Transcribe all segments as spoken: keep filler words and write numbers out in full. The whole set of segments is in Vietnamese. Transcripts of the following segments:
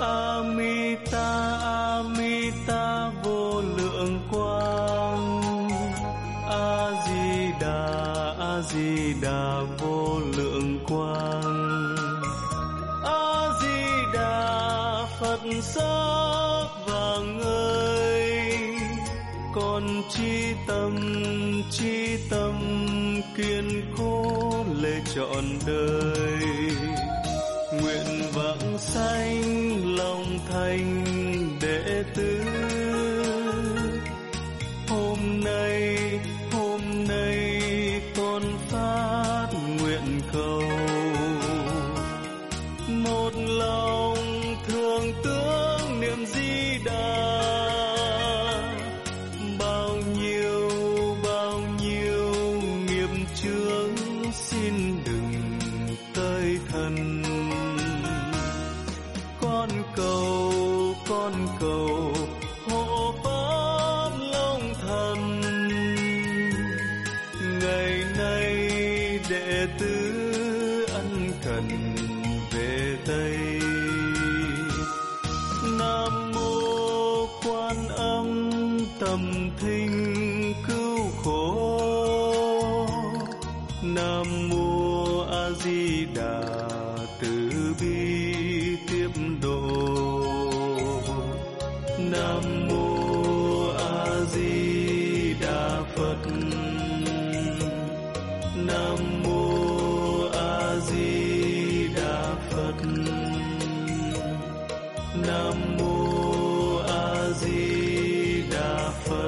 Amita Amita vô lượng quang, A Di Đà A Di Đà vô lượng quang, A Di Đà Phật sắc vàng ơi, con chi tâm chi tâm kiên cố lễ trọn đời, nguyện vãng sanh lòng thành đệ tử. Hôm nay hôm nay con phát nguyện cầu, một lòng thường tưởng niệm Di Đà, bao nhiêu bao nhiêu nghiệp chướng xin đừng tới thân. Con cầu con cầu hộ pháp long thần, ngày nay đệ tử ân cần về Tây. Nam mô Quan Âm Tâm Thinh cứu khổ, Nam mô A Di Đà từ bi tiếp độ, Nam mô A Di Đà Phật, Nam mô A Di Đà Phật, Nam mô A Di Đà Phật.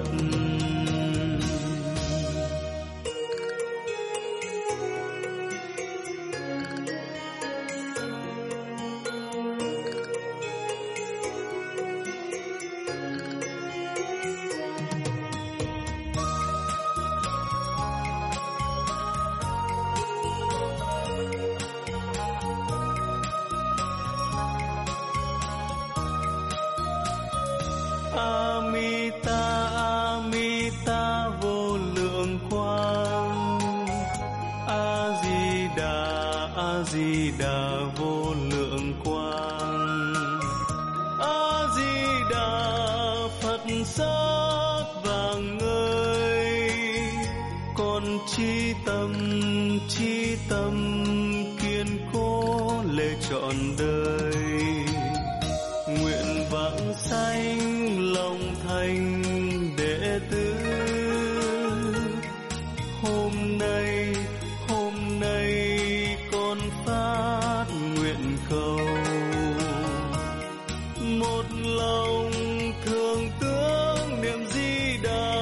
Amita Amita vô lượng quang, A Di Đà A Di Đà vô lượng quang, A Di Đà Phật sắc vàng ơi, con chi tâm chi tâm kiên cố lễ trọn đời, nguyện vãng sanh lòng thành đệ tử. Hôm nay hôm nay con phát nguyện cầu, một lòng thường tưởng niệm Di Đà,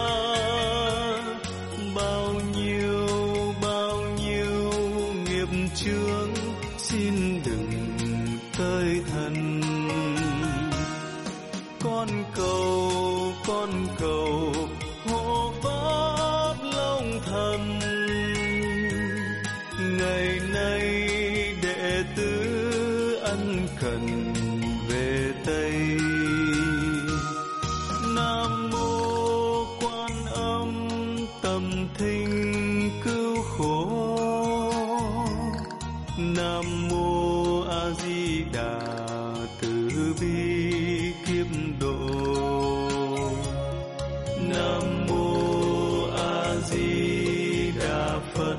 bao nhiêu bao nhiêu nghiệp chướng xin đừng tới thân. Con cầu con cầu hộ pháp long thần, ngày nay đệ tử ân cần về Tây. Nam mô Quan Âm Tâm Thinh cứu khổ, Nam mô A Di Đà từ bi kiếp độ, Nam mô A Di Đà Phật,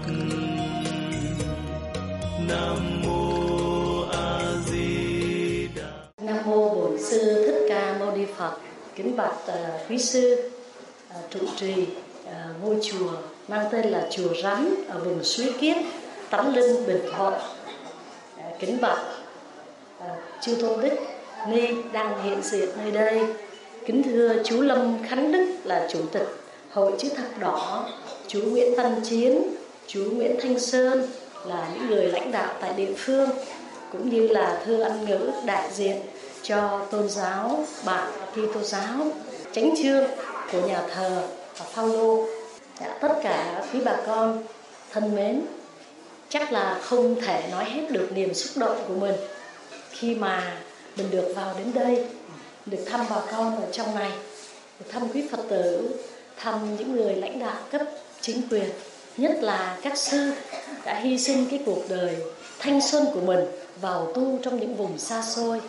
Nam mô A Di Đà. Nam mô Bổn Sư Thích Ca Mâu Ni Phật. Kính bạch uh, quý sư uh, trụ trì uh, ngôi chùa mang tên là chùa Rắn ở vùng Suối Kiết, Tánh Linh, Bình Thuận. Uh, kính bạch uh, chư tôn đức ni đang hiện diện nơi đây. Kính thưa chú Lâm Khánh Đức là chủ tịch Hội Chữ Thập Đỏ, chú Nguyễn Văn Chiến, chú Nguyễn Thanh Sơn là những người lãnh đạo tại địa phương, cũng như là thưa anh Ngữ đại diện cho tôn giáo Bản Kitô giáo, chánh chương của nhà thờ Phaolô. Tất cả quý bà con thân mến, chắc là không thể nói hết được niềm xúc động của mình khi mà mình được vào đến đây, được thăm bà con ở trong này, được thăm quý Phật tử, thăm những người lãnh đạo cấp chính quyền, nhất là các sư đã hy sinh cái cuộc đời thanh xuân của mình vào tu trong những vùng xa xôi.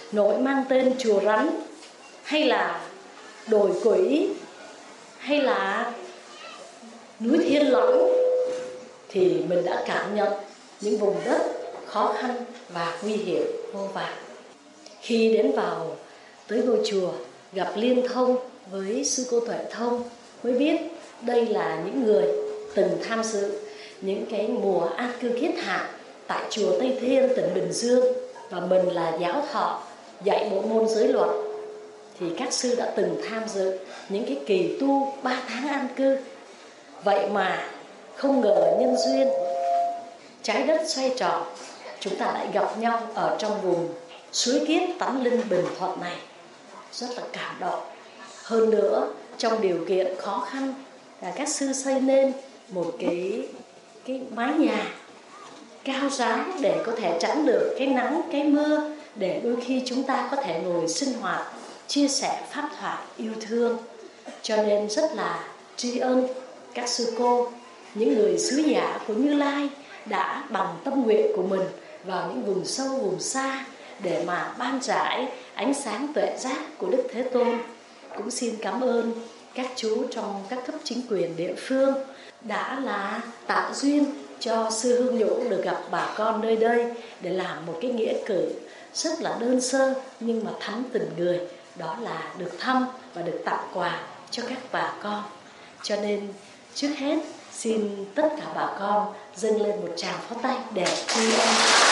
nỗi mang tên chùa Rắn, hay là đồi Quỷ, hay là núi Thiên Lõng, thì mình đã cảm nhận những vùng đất khó khăn và nguy hiểm vô vàn. Khi đến vào tới ngôi chùa, gặp liên thông với sư cô Tuệ Thông, mới biết đây là những người từng tham dự những cái mùa an cư kiết hạ tại chùa Tây Thiên, tỉnh Bình Dương, và mình là giáo thọ dạy bộ môn giới luật. Thì các sư đã từng tham dự những cái kỳ tu ba tháng an cư. Vậy mà không ngờ nhân duyên trái đất xoay tròn, chúng ta lại gặp nhau ở trong vùng suối Kiết, Tánh Linh, Bình Thuận này. Rất là cảm động. Hơn nữa, trong điều kiện khó khăn, là các sư xây nên một cái, cái mái nhà cao ráo để có thể tránh được cái nắng, cái mưa, để đôi khi chúng ta có thể ngồi sinh hoạt, chia sẻ pháp thoại yêu thương. Cho nên rất là tri ân các sư cô, những người sứ giả của Như Lai đã bằng tâm nguyện của mình vào những vùng sâu, vùng xa để mà ban rải ánh sáng tuệ giác của Đức Thế Tôn. Cũng xin cảm ơn các chú trong các cấp chính quyền địa phương đã là tạo duyên cho sư Hương Nhũ được gặp bà con nơi đây để làm một cái nghĩa cử rất là đơn sơ nhưng mà thắm tình người, đó là được thăm và được tặng quà cho các bà con. Cho nên trước hết xin tất cả bà con dâng lên một tràng pháo tay để tri ân.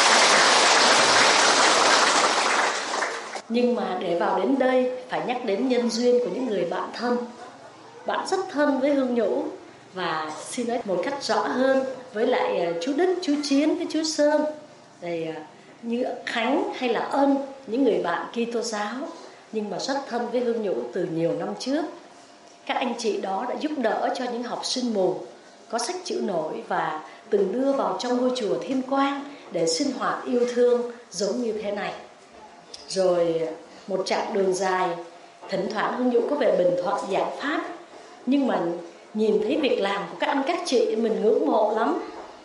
Nhưng mà để vào đến đây phải nhắc đến nhân duyên của những người bạn thân. Bạn rất thân với Hương Nhũ, và xin nói một cách rõ hơn với lại chú Đức, chú Chiến với chú Sơn, thì như Khánh hay là Ân, những người bạn Kitô giáo, nhưng mà rất thân với Hương Nhũ từ nhiều năm trước. Các anh chị đó đã giúp đỡ cho những học sinh mù có sách chữ nổi và từng đưa vào trong ngôi chùa Thiên Quang để sinh hoạt yêu thương giống như thế này. Rồi một chặng đường dài, thỉnh thoảng Hương Nhũ có về Bình Thuận giảng pháp, nhưng mà nhìn thấy việc làm của các anh các chị mình ngưỡng mộ lắm,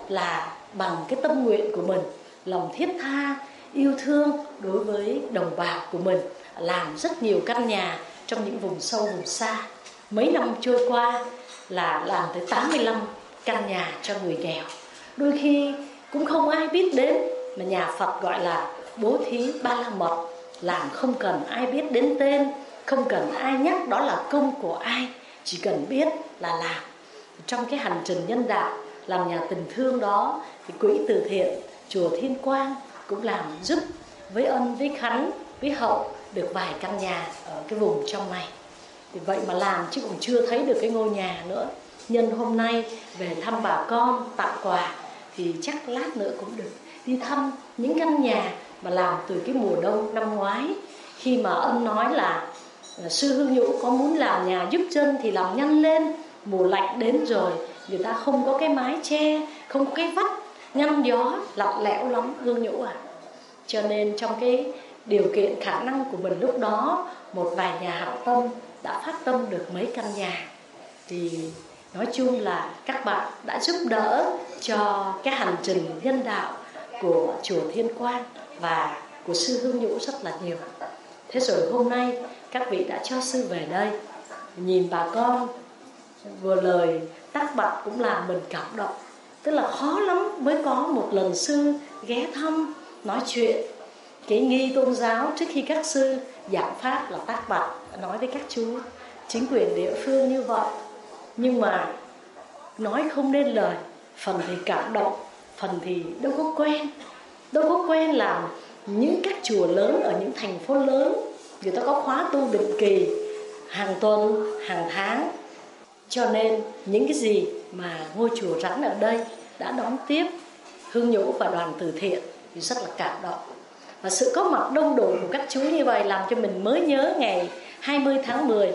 là bằng cái tâm nguyện của mình, lòng thiết tha, yêu thương đối với đồng bào của mình, làm rất nhiều căn nhà trong những vùng sâu vùng xa. Mấy năm trôi qua là làm tới tám mươi lăm căn nhà cho người nghèo. Đôi khi cũng không ai biết đến, mà nhà Phật gọi là bố thí ba la mật, làm không cần ai biết đến tên, không cần ai nhắc đó là công của ai, chỉ cần biết là làm. Trong cái hành trình nhân đạo, làm nhà tình thương đó, thì quỹ từ thiện chùa Thiên Quang cũng làm giúp với Ân, với Khánh, với Hậu được vài căn nhà ở cái vùng trong này. Thì vậy mà làm chứ cũng chưa thấy được cái ngôi nhà nữa. Nhân hôm nay về thăm bà con, tặng quà, thì chắc lát nữa cũng được đi thăm những căn nhà mà làm từ cái mùa đông năm ngoái. Khi mà Ân nói là sư Hương Nhũ có muốn làm nhà giúp chân thì làm nhanh lên, mùa lạnh đến rồi, người ta không có cái mái che, không có cái vách ngăn gió, lạnh lẽo lắm Hương Nhũ à. Cho nên trong cái điều kiện khả năng của mình lúc đó, một vài nhà hảo tâm đã phát tâm được mấy căn nhà. Thì nói chung là các bạn đã giúp đỡ cho cái hành trình nhân đạo của chùa Thiên Quang và của sư Hương Nhũ rất là nhiều. Thế rồi hôm nay các vị đã cho sư về đây, nhìn bà con vừa lời tác bạch cũng làm mình cảm động. Tức là khó lắm mới có một lần sư ghé thăm, nói chuyện cái nghi tôn giáo trước khi các sư giảng pháp là tác bạch, nói với các chú chính quyền địa phương như vậy. Nhưng mà nói không nên lời, phần thì cảm động, phần thì đâu có quen. Đâu có quen làm những các chùa lớn ở những thành phố lớn, người ta có khóa tu định kỳ, hàng tuần, hàng tháng. Cho nên những cái gì mà ngôi chùa Rắn ở đây đã đón tiếp Hương Nhũ và đoàn từ thiện thì rất là cảm động. Và sự có mặt đông đủ của các chú như vậy làm cho mình mới nhớ ngày hai mươi tháng mười,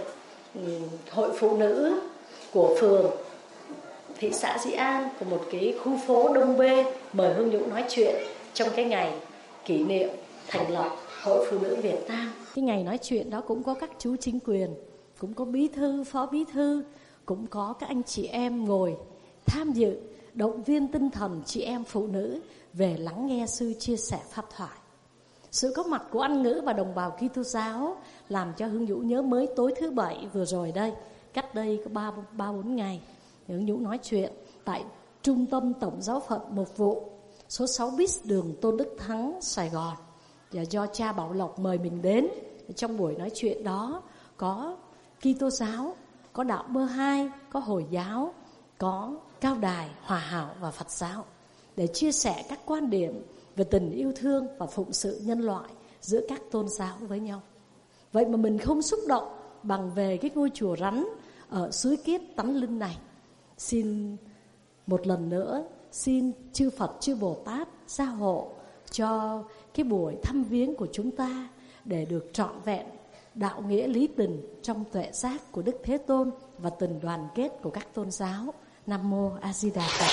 hội phụ nữ của phường thị xã Dĩ An của một cái khu phố Đông Bê mời Hương Nhũ nói chuyện trong cái ngày kỷ niệm thành lập Hội Phụ Nữ Việt Nam. Cái ngày nói chuyện đó cũng có các chú chính quyền, cũng có bí thư, phó bí thư, cũng có các anh chị em ngồi tham dự, động viên tinh thần chị em phụ nữ về lắng nghe sư chia sẻ pháp thoại. Sự có mặt của Anh Ngữ và đồng bào Kitô giáo làm cho Hương Vũ nhớ mới tối thứ Bảy vừa rồi đây, cách đây có ba ba bốn ngày, Hương Vũ nói chuyện tại Trung tâm Tổng giáo phận Mục Vụ, số sáu bis đường Tôn Đức Thắng, Sài Gòn. Và do cha Bảo Lộc mời mình đến. Trong buổi nói chuyện đó có Kitô giáo, có đạo Bơ Hai, có Hồi giáo, có Cao Đài, Hòa Hảo và Phật giáo, để chia sẻ các quan điểm về tình yêu thương và phụng sự nhân loại giữa các tôn giáo với nhau. Vậy mà mình không xúc động bằng về cái ngôi chùa rắn ở Suối Kiết Tánh Linh này. Xin một lần nữa, xin chư Phật, chư Bồ Tát gia hộ cho cái buổi thăm viếng của chúng ta để được trọn vẹn đạo nghĩa lý tình trong tuệ giác của Đức Thế Tôn và tình đoàn kết của các tôn giáo. Nam Mô A Di Đà Phật.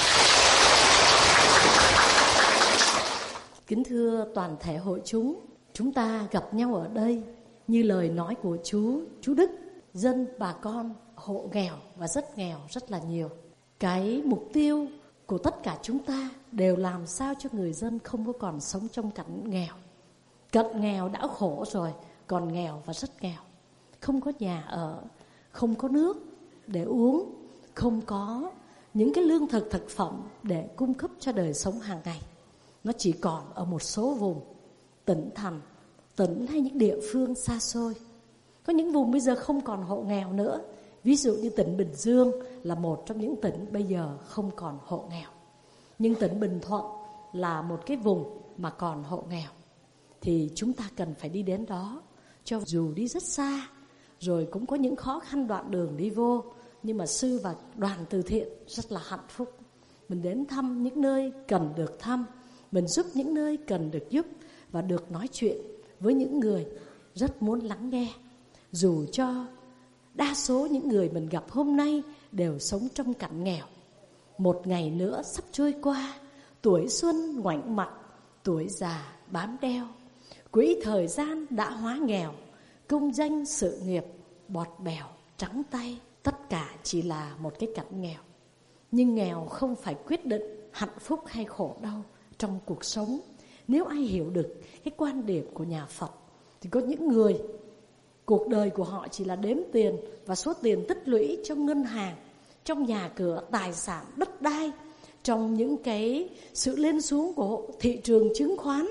Kính thưa toàn thể hội chúng, chúng ta gặp nhau ở đây như lời nói của chú, chú Đức, dân bà con hộ nghèo và rất nghèo rất là nhiều. Cái mục tiêu của tất cả chúng ta đều làm sao cho người dân không có còn sống trong cảnh nghèo. Cận nghèo đã khổ rồi, còn nghèo và rất nghèo. Không có nhà ở, không có nước để uống, không có những cái lương thực thực phẩm để cung cấp cho đời sống hàng ngày. Nó chỉ còn ở một số vùng, tỉnh thành, tỉnh hay những địa phương xa xôi. Có những vùng bây giờ không còn hộ nghèo nữa. Ví dụ như tỉnh Bình Dương là một trong những tỉnh bây giờ không còn hộ nghèo. Nhưng tỉnh Bình Thuận là một cái vùng mà còn hộ nghèo. Thì chúng ta cần phải đi đến đó, cho dù đi rất xa, rồi cũng có những khó khăn đoạn đường đi vô. Nhưng mà sư và đoàn từ thiện rất là hạnh phúc. Mình đến thăm những nơi cần được thăm, mình giúp những nơi cần được giúp, và được nói chuyện với những người rất muốn lắng nghe. Dù cho đa số những người mình gặp hôm nay đều sống trong cảnh nghèo. Một ngày nữa sắp trôi qua, tuổi xuân ngoảnh mặt, tuổi già bám đeo. Quỹ thời gian đã hóa nghèo, công danh sự nghiệp bọt bèo trắng tay. Tất cả chỉ là một cái cảnh nghèo. Nhưng nghèo không phải quyết định hạnh phúc hay khổ đau trong cuộc sống. Nếu ai hiểu được cái quan điểm của nhà Phật, thì có những người cuộc đời của họ chỉ là đếm tiền và số tiền tích lũy trong ngân hàng, trong nhà cửa, tài sản, đất đai, trong những cái sự lên xuống của thị trường chứng khoán,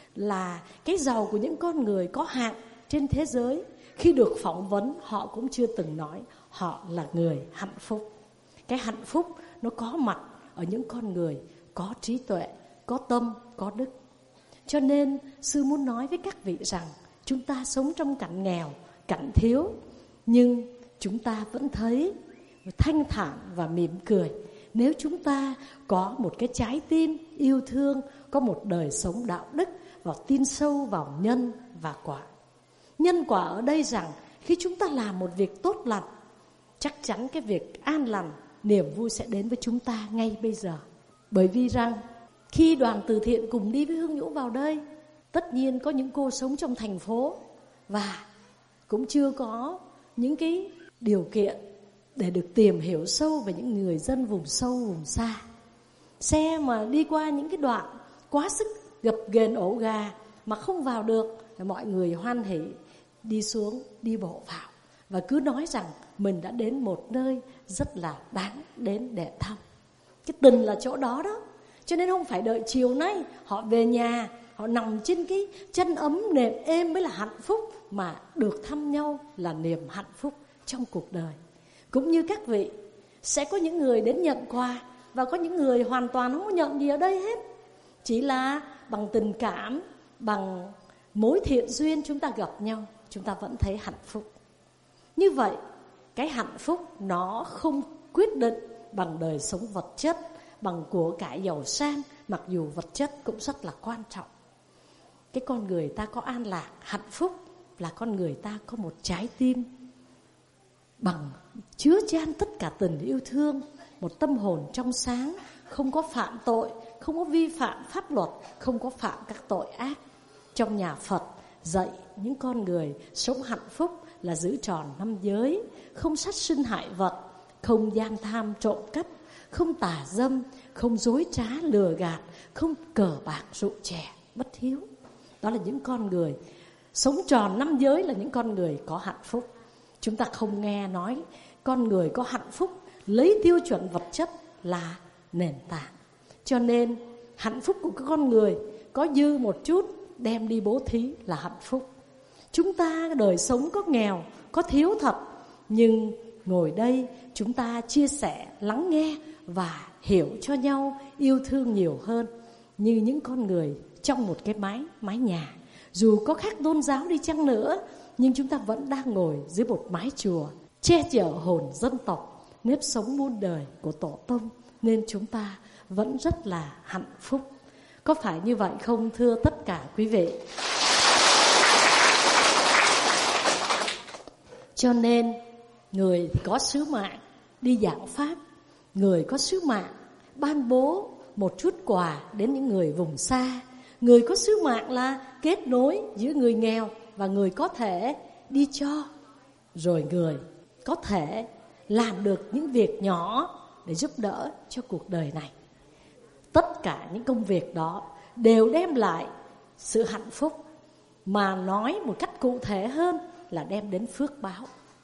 là cái giàu của những con người có hạn trên thế giới. Khi được phỏng vấn, họ cũng chưa từng nói họ là người hạnh phúc. Cái hạnh phúc nó có mặt ở những con người có trí tuệ, có tâm, có đức. Cho nên sư muốn nói với các vị rằng chúng ta sống trong cảnh nghèo, cảnh thiếu, nhưng chúng ta vẫn thấy thanh thản và mỉm cười. Nếu chúng ta có một cái trái tim yêu thương, có một đời sống đạo đức và tin sâu vào nhân và quả. Nhân quả ở đây rằng khi chúng ta làm một việc tốt lành, chắc chắn cái việc an lành, niềm vui sẽ đến với chúng ta ngay bây giờ. Bởi vì rằng khi đoàn từ thiện cùng đi với Hương Nhũ vào đây, tất nhiên có những cô sống trong thành phố và cũng chưa có những cái điều kiện để được tìm hiểu sâu về những người dân vùng sâu, vùng xa. Xe mà đi qua những cái đoạn quá sức gập ghềnh ổ gà mà không vào được, thì mọi người hoan hỉ đi xuống, đi bộ vào và cứ nói rằng mình đã đến một nơi rất là đáng đến để thăm. Cái tình là chỗ đó đó. Cho nên không phải đợi chiều nay họ về nhà, họ nằm trên cái chân ấm nệm êm mới là hạnh phúc, mà được thăm nhau là niềm hạnh phúc trong cuộc đời. Cũng như các vị, sẽ có những người đến nhận quà và có những người hoàn toàn không có nhận gì ở đây hết. Chỉ là bằng tình cảm, bằng mối thiện duyên chúng ta gặp nhau, chúng ta vẫn thấy hạnh phúc. Như vậy, cái hạnh phúc nó không quyết định bằng đời sống vật chất, bằng của cải giàu sang, mặc dù vật chất cũng rất là quan trọng. Cái con người ta có an lạc, hạnh phúc là con người ta có một trái tim bằng chứa chan tất cả tình yêu thương, một tâm hồn trong sáng, không có phạm tội, không có vi phạm pháp luật, không có phạm các tội ác. Trong nhà Phật dạy những con người sống hạnh phúc là giữ tròn năm giới, không sát sinh hại vật, không gian tham trộm cắp, không tà dâm, không dối trá lừa gạt, không cờ bạc rượu chè, bất hiếu. đó là những con người sống tròn năm giới, là những con người có hạnh phúc. Chúng ta không nghe nói con người có hạnh phúc lấy tiêu chuẩn vật chất là nền tảng. Cho nên hạnh phúc của con người có dư một chút đem đi bố thí là hạnh phúc. Chúng ta đời sống có nghèo, có thiếu thật, nhưng ngồi đây chúng ta chia sẻ, lắng nghe và hiểu cho nhau, yêu thương nhiều hơn, như những con người trong một cái mái mái nhà. Dù có khác tôn giáo đi chăng nữa, nhưng chúng ta vẫn đang ngồi dưới một mái chùa, che chở hồn dân tộc, nếp sống muôn đời của tổ tông, nên chúng ta vẫn rất là hạnh phúc. Có phải như vậy không thưa tất cả quý vị? Cho nên người có sứ mạng đi giảng pháp, người có sứ mạng ban bố một chút quà đến những người vùng xa, người có sứ mạng là kết nối giữa người nghèo và người có thể đi cho, rồi người có thể làm được những việc nhỏ để giúp đỡ cho cuộc đời này. Tất cả những công việc đó đều đem lại sự hạnh phúc, mà nói một cách cụ thể hơn là đem đến phước báo.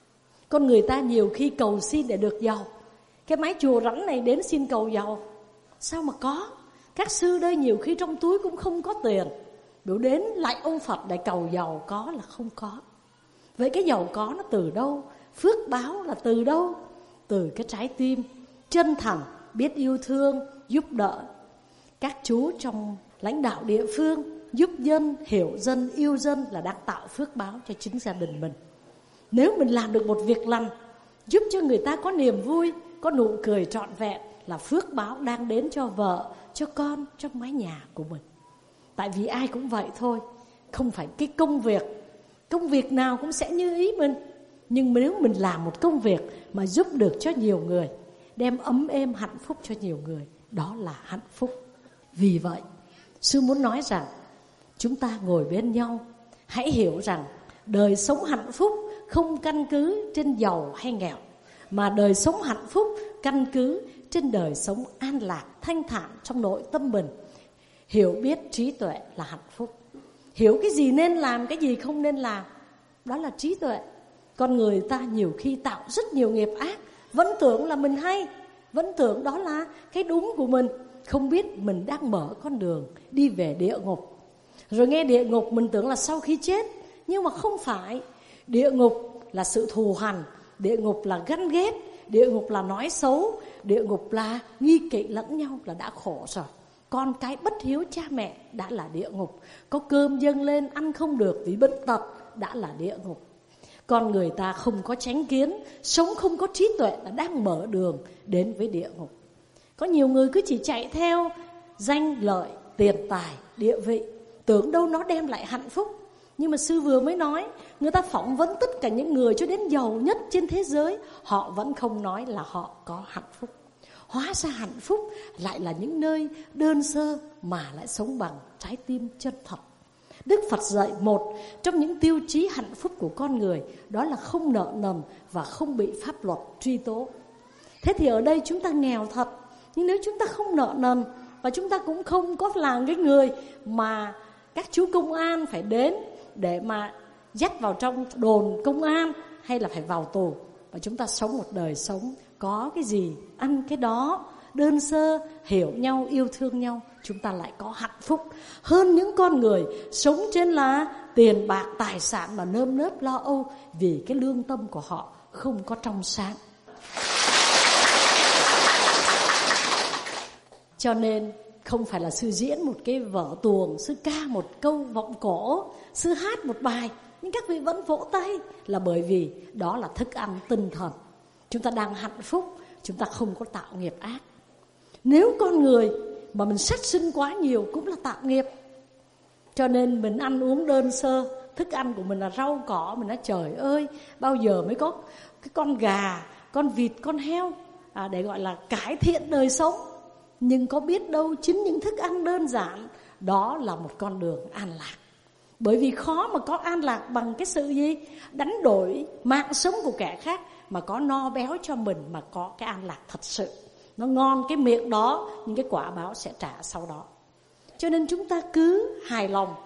Con người ta nhiều khi cầu xin để được giàu. Cái mái chùa rắn này đến xin cầu giàu, sao mà có? Các sư đây nhiều khi trong túi cũng không có tiền, biểu đến lại ông Phật để cầu giàu có là không có. Vậy cái giàu có nó từ đâu? Phước báo là từ đâu? Từ cái trái tim chân thành, biết yêu thương, giúp đỡ. Các chú trong lãnh đạo địa phương giúp dân, hiểu dân, yêu dân là đang tạo phước báo cho chính gia đình mình. Nếu mình làm được một việc lành, giúp cho người ta có niềm vui, có nụ cười trọn vẹn, là phước báo đang đến cho vợ, cho con, trong mái nhà của mình. Tại vì ai cũng vậy thôi, không phải cái công việc, công việc nào cũng sẽ như ý mình. Nhưng nếu mình làm một công việc mà giúp được cho nhiều người, đem ấm êm hạnh phúc cho nhiều người, đó là hạnh phúc. Vì vậy, sư muốn nói rằng chúng ta ngồi bên nhau, hãy hiểu rằng đời sống hạnh phúc không căn cứ trên giàu hay nghèo, mà đời sống hạnh phúc căn cứ trên đời sống an lạc, thanh thản trong nội tâm mình. Hiểu biết trí tuệ là hạnh phúc. Hiểu cái gì nên làm, cái gì không nên làm, đó là trí tuệ. Con người ta nhiều khi tạo rất nhiều nghiệp ác, vẫn tưởng là mình hay, vẫn tưởng đó là cái đúng của mình, không biết mình đang mở con đường đi về địa ngục. Rồi nghe địa ngục mình tưởng là sau khi chết, nhưng mà không phải. Địa ngục là sự thù hằn, địa ngục là ganh ghét, địa ngục là nói xấu, địa ngục là nghi kỵ lẫn nhau, là đã khổ rồi. Con cái bất hiếu cha mẹ đã là địa ngục. Có cơm dâng lên ăn không được vì bệnh tật đã là địa ngục. Con người ta không có chánh kiến, sống không có trí tuệ là đang mở đường đến với địa ngục. Có nhiều người cứ chỉ chạy theo danh lợi, tiền tài, địa vị, tưởng đâu nó đem lại hạnh phúc. Nhưng mà sư vừa mới nói, người ta phỏng vấn tất cả những người cho đến giàu nhất trên thế giới, họ vẫn không nói là họ có hạnh phúc. Hóa ra hạnh phúc lại là những nơi đơn sơ mà lại sống bằng trái tim chân thật. Đức Phật dạy một trong những tiêu chí hạnh phúc của con người, đó là không nợ nần và không bị pháp luật truy tố. Thế thì ở đây chúng ta nghèo thật, nhưng nếu chúng ta không nợ nần và chúng ta cũng không có là cái người mà các chú công an phải đến để mà dắt vào trong đồn công an hay là phải vào tù, và chúng ta sống một đời sống có cái gì ăn cái đó, đơn sơ, hiểu nhau, yêu thương nhau, chúng ta lại có hạnh phúc hơn những con người sống trên là tiền bạc, tài sản mà nơm nớp lo âu vì cái lương tâm của họ không có trong sáng. Cho nên không phải là sư diễn một cái vở tuồng, sư ca một câu vọng cổ, sư hát một bài, nhưng các vị vẫn vỗ tay, là bởi vì đó là thức ăn tinh thần. Chúng ta đang hạnh phúc, chúng ta không có tạo nghiệp ác. Nếu con người mà mình sát sinh quá nhiều cũng là tạo nghiệp. Cho nên mình ăn uống đơn sơ, thức ăn của mình là rau cỏ, mình nói trời ơi, bao giờ mới có cái con gà, con vịt, con heo à, để gọi là cải thiện đời sống. Nhưng có biết đâu chính những thức ăn đơn giản đó là một con đường an lạc. Bởi vì khó mà có an lạc bằng cái sự gì? Đánh đổi mạng sống của kẻ khác mà có no béo cho mình, mà có cái an lạc thật sự. Nó ngon cái miệng đó, nhưng cái quả báo sẽ trả sau đó. Cho nên chúng ta cứ hài lòng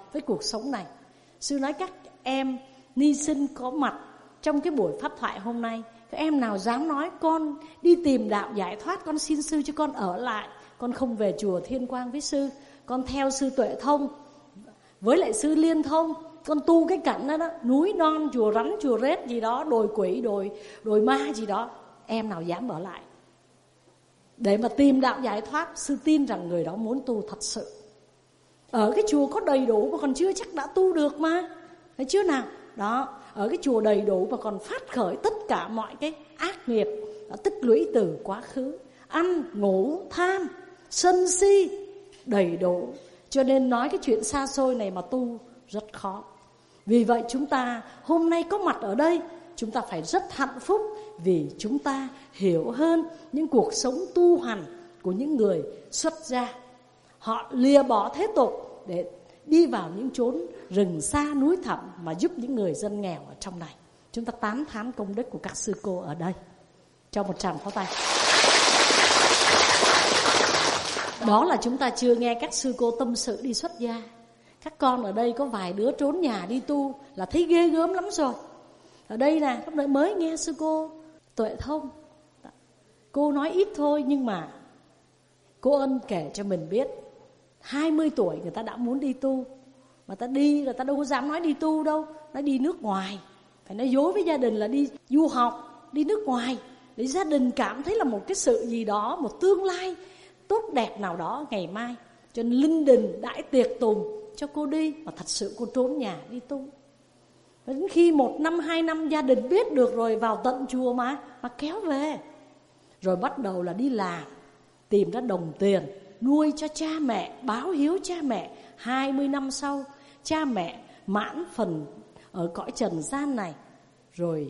với cuộc sống này. Sư nói các em ni sinh có mặt trong cái buổi pháp thoại hôm nay, các em nào dám nói con đi tìm đạo giải thoát, con xin sư cho con ở lại, con không về chùa Thiên Quang với sư, con theo sư Tuệ Thông với lại sư Liên Thông, con tu cái cảnh đó đó, núi non, chùa rắn, chùa rết gì đó, đồi quỷ, đồi, đồi ma gì đó. Em nào dám ở lại để mà tìm đạo giải thoát? Sư tin rằng người đó muốn tu thật sự. Ở cái chùa có đầy đủ mà còn chưa chắc đã tu được mà, thấy chưa nào? Đó, ở cái chùa đầy đủ và còn phát khởi tất cả mọi cái ác nghiệp đã tích lũy từ quá khứ, ăn, ngủ, tham, sân si đầy đủ. Cho nên nói cái chuyện xa xôi này mà tu rất khó. Vì vậy chúng ta hôm nay có mặt ở đây, chúng ta phải rất hạnh phúc, vì chúng ta hiểu hơn những cuộc sống tu hành của những người xuất gia. Họ lìa bỏ thế tục để đi vào những chốn rừng xa núi thẳm mà giúp những người dân nghèo ở trong này. Chúng ta tán thán công đức của các sư cô ở đây. Cho một tràng pháo tay. Đó là chúng ta chưa nghe các sư cô tâm sự đi xuất gia. Các con ở đây có vài đứa trốn nhà đi tu là thấy ghê gớm lắm rồi. Ở đây nè, các bạn mới nghe sư cô Tuệ Thông, cô nói ít thôi nhưng mà cô Ân kể cho mình biết hai mươi tuổi người ta đã muốn đi tu. Mà ta đi là ta đâu có dám nói đi tu đâu, nói đi nước ngoài. Phải nói dối với gia đình là đi du học, đi nước ngoài, để gia đình cảm thấy là một cái sự gì đó, một tương lai tốt đẹp nào đó ngày mai. Cho nên linh đình đãi tiệc tùng cho cô đi, mà thật sự cô trốn nhà đi tu. Đến khi một năm hai năm gia đình biết được rồi, vào tận chùa mà mà kéo về. Rồi bắt đầu là đi làm, tìm ra đồng tiền nuôi cho cha mẹ, báo hiếu cha mẹ. Hai mươi năm sau, cha mẹ mãn phần ở cõi trần gian này, rồi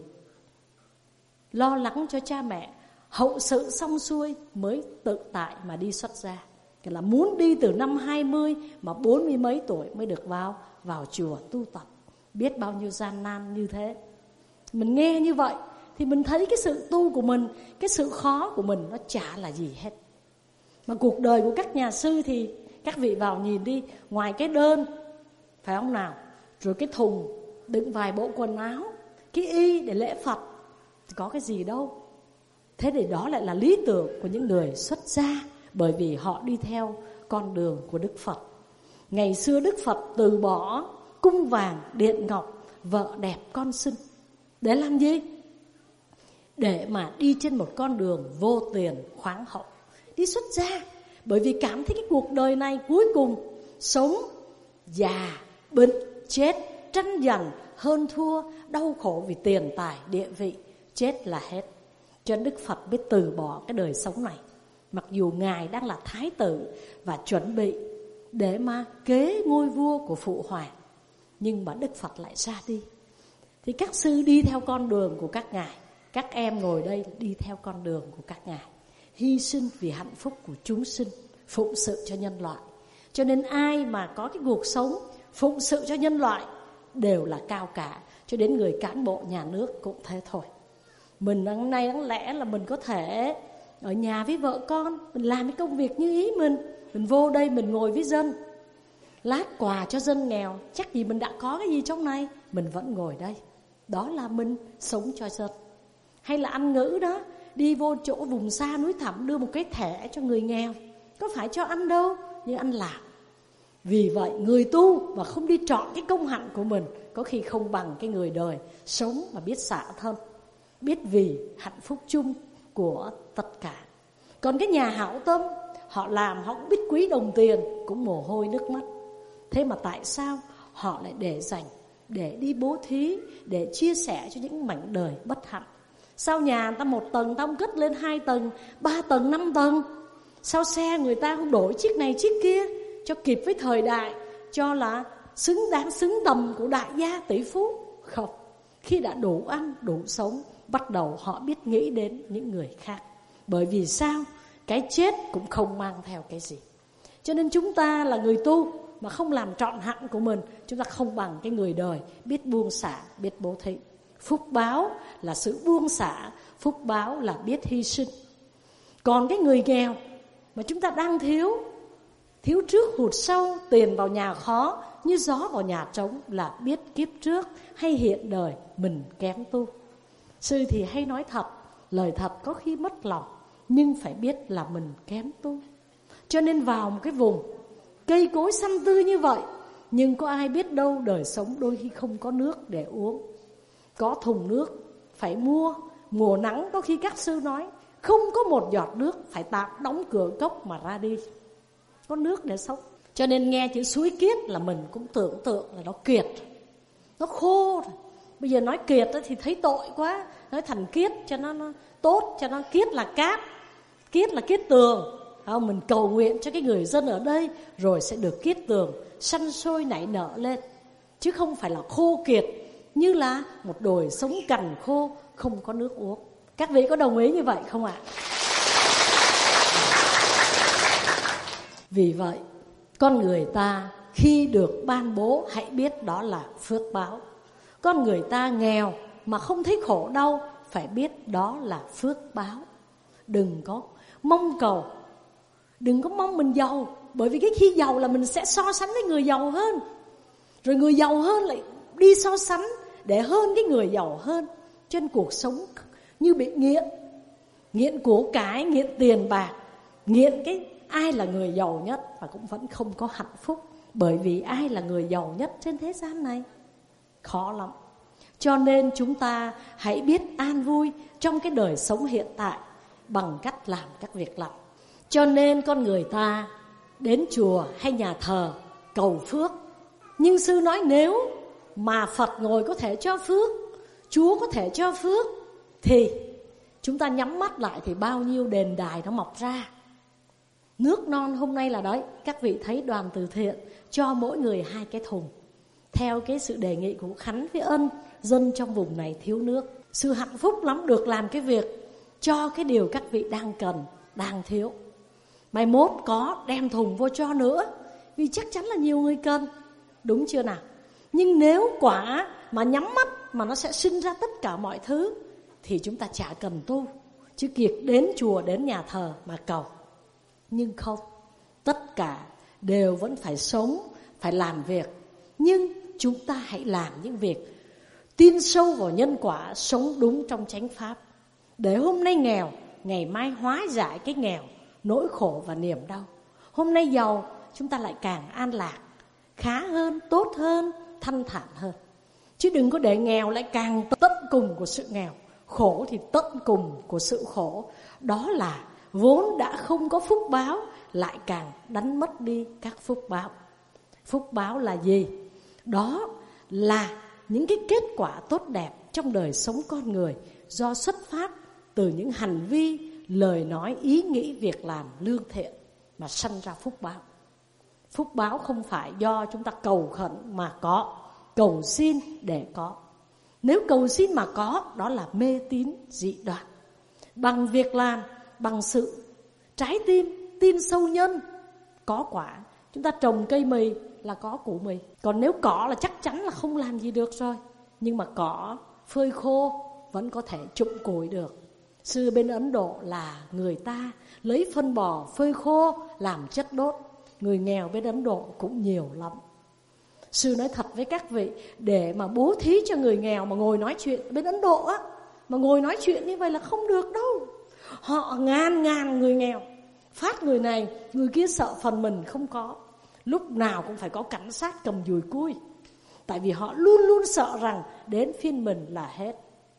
lo lắng cho cha mẹ, hậu sự xong xuôi mới tự tại mà đi xuất gia. Cái là muốn đi từ năm hai mươi mà bốn mươi mấy tuổi mới được vào vào chùa tu tập. Biết bao nhiêu gian nan như thế. Mình nghe như vậy thì mình thấy cái sự tu của mình, cái sự khó của mình nó chả là gì hết. Mà cuộc đời của các nhà sư thì các vị vào nhìn đi, ngoài cái đơn, phải không nào, rồi cái thùng đựng vài bộ quần áo, cái y để lễ Phật, thì có cái gì đâu. Thế thì đó lại là lý tưởng của những người xuất gia, bởi vì họ đi theo con đường của Đức Phật. Ngày xưa Đức Phật từ bỏ cung vàng điện ngọc, vợ đẹp con xinh, để làm gì? Để mà đi trên một con đường vô tiền khoáng hậu, đi xuất gia. Bởi vì cảm thấy cái cuộc đời này cuối cùng sống, già, bệnh, chết, tranh giành, hơn thua, đau khổ vì tiền tài, địa vị, chết là hết. Cho nên Đức Phật mới từ bỏ cái đời sống này. Mặc dù Ngài đang là thái tử và chuẩn bị để mà kế ngôi vua của Phụ Hoàng, nhưng mà Đức Phật lại ra đi. Thì các sư đi theo con đường của các ngài, các em ngồi đây đi theo con đường của các ngài, hy sinh vì hạnh phúc của chúng sinh, phụng sự cho nhân loại. Cho nên ai mà có cái cuộc sống phụng sự cho nhân loại đều là cao cả. Cho đến người cán bộ nhà nước cũng thế thôi. Mình hôm nay đáng lẽ là mình có thể ở nhà với vợ con, mình làm cái công việc như ý mình. Mình vô đây mình ngồi với dân, lát quà cho dân nghèo. Chắc gì mình đã có cái gì trong này, mình vẫn ngồi đây. Đó là mình sống cho dân. Hay là ăn ngữ đó, đi vô chỗ vùng xa núi thẳm đưa một cái thẻ cho người nghèo, có phải cho ăn đâu, nhưng ăn làm. Vì vậy người tu mà không đi chọn cái công hạnh của mình, có khi không bằng cái người đời sống mà biết xả thân, biết vì hạnh phúc chung của tất cả. Còn cái nhà hảo tâm, họ làm họ cũng biết quý đồng tiền, cũng mồ hôi nước mắt. Thế mà tại sao họ lại để dành để đi bố thí, để chia sẻ cho những mảnh đời bất hạnh? Sao nhà người ta một tầng, ta không cất lên hai tầng, ba tầng, năm tầng? Sao xe người ta không đổi chiếc này chiếc kia cho kịp với thời đại, cho là xứng đáng xứng tầm của đại gia tỷ phú? Không. Khi đã đủ ăn, đủ sống, bắt đầu họ biết nghĩ đến những người khác. Bởi vì sao? Cái chết cũng không mang theo cái gì. Cho nên chúng ta là người tu mà không làm trọn hạnh của mình, chúng ta không bằng cái người đời biết buông xả, biết bố thí. Phúc báo là sự buông xả, phúc báo là biết hy sinh. Còn cái người nghèo mà chúng ta đang thiếu thiếu trước hụt sau, tiền vào nhà khó, như gió vào nhà trống, là biết kiếp trước hay hiện đời mình kém tu. Sư thì hay nói thật, lời thật có khi mất lòng, nhưng phải biết là mình kém tu. Cho nên vào một cái vùng cây cối xanh tươi như vậy, nhưng có ai biết đâu đời sống đôi khi không có nước để uống. Có thùng nước phải mua, mùa nắng có khi các sư nói không có một giọt nước, phải tạm đóng cửa cốc mà ra đi, có nước để sống. Cho nên nghe chữ suối kiết là mình cũng tưởng tượng là nó kiệt, nó khô rồi. Bây giờ nói kiệt thì thấy tội quá, nói thành kiết cho nó, nó tốt, cho nó kiết là cát, kiết là kiết tường. Không, mình cầu nguyện cho cái người dân ở đây rồi sẽ được kiết tường, sanh sôi nảy nở lên, chứ không phải là khô kiệt như là một đồi sống cằn khô không có nước uống. Các vị có đồng ý như vậy không ạ? Vì vậy con người ta khi được ban bố hãy biết đó là phước báo. Con người ta nghèo mà không thấy khổ đau, phải biết đó là phước báo. Đừng có mong cầu, đừng có mong mình giàu, bởi vì cái khi giàu là mình sẽ so sánh với người giàu hơn, rồi người giàu hơn lại đi so sánh để hơn cái người giàu hơn. Trên cuộc sống như bị nghiện, nghiện của cái, nghiện tiền bạc, nghiện cái ai là người giàu nhất, và cũng vẫn không có hạnh phúc. Bởi vì ai là người giàu nhất trên thế gian này? Khó lắm. Cho nên chúng ta hãy biết an vui trong cái đời sống hiện tại bằng cách làm các việc lành. Cho nên con người ta đến chùa hay nhà thờ cầu phước. Nhưng sư nói nếu mà Phật ngồi có thể cho phước, Chúa có thể cho phước, thì chúng ta nhắm mắt lại thì bao nhiêu đền đài nó mọc ra. Nước non hôm nay là đấy, các vị thấy đoàn từ thiện cho mỗi người hai cái thùng, theo cái sự đề nghị của Khánh với Ân, dân trong vùng này thiếu nước. Sư hạnh phúc lắm được làm cái việc cho cái điều các vị đang cần, đang thiếu. Mai mốt có đem thùng vô cho nữa, vì chắc chắn là nhiều người cần, đúng chưa nào? Nhưng nếu quả mà nhắm mắt mà nó sẽ sinh ra tất cả mọi thứ, thì chúng ta chả cần tu, chứ kiệt đến chùa đến nhà thờ mà cầu. Nhưng không, tất cả đều vẫn phải sống, phải làm việc. Nhưng chúng ta hãy làm những việc tin sâu vào nhân quả, sống đúng trong chánh pháp, để hôm nay nghèo, ngày mai hóa giải cái nghèo, nỗi khổ và niềm đau. Hôm nay giàu, chúng ta lại càng an lạc, khá hơn, tốt hơn, thanh thản hơn. Chứ đừng có để nghèo lại càng tận cùng của sự nghèo, khổ thì tận cùng của sự khổ. Đó là vốn đã không có phúc báo, lại càng đánh mất đi các phúc báo. Phúc báo là gì? Đó là những cái kết quả tốt đẹp trong đời sống con người, do xuất phát từ những hành vi, lời nói, ý nghĩ, việc làm lương thiện mà sanh ra phúc báo. Phúc báo không phải do chúng ta cầu khẩn mà có, cầu xin để có. Nếu cầu xin mà có, đó là mê tín dị đoan. Bằng việc làm, bằng sự trái tim, tin sâu nhân, có quả. Chúng ta trồng cây mì là có củ mì. Còn nếu cỏ là chắc chắn là không làm gì được rồi. Nhưng mà cỏ phơi khô vẫn có thể trụng củi được. Xưa bên Ấn Độ là người ta lấy phân bò phơi khô làm chất đốt. Người nghèo bên Ấn Độ cũng nhiều lắm. Sư nói thật với các vị, để mà bố thí cho người nghèo mà ngồi nói chuyện bên Ấn Độ á, mà ngồi nói chuyện như vậy là không được đâu. Họ ngàn ngàn người nghèo, phát người này, người kia sợ phần mình không có. Lúc nào cũng phải có cảnh sát cầm dùi cui. Tại vì họ luôn luôn sợ rằng đến phiên mình là hết.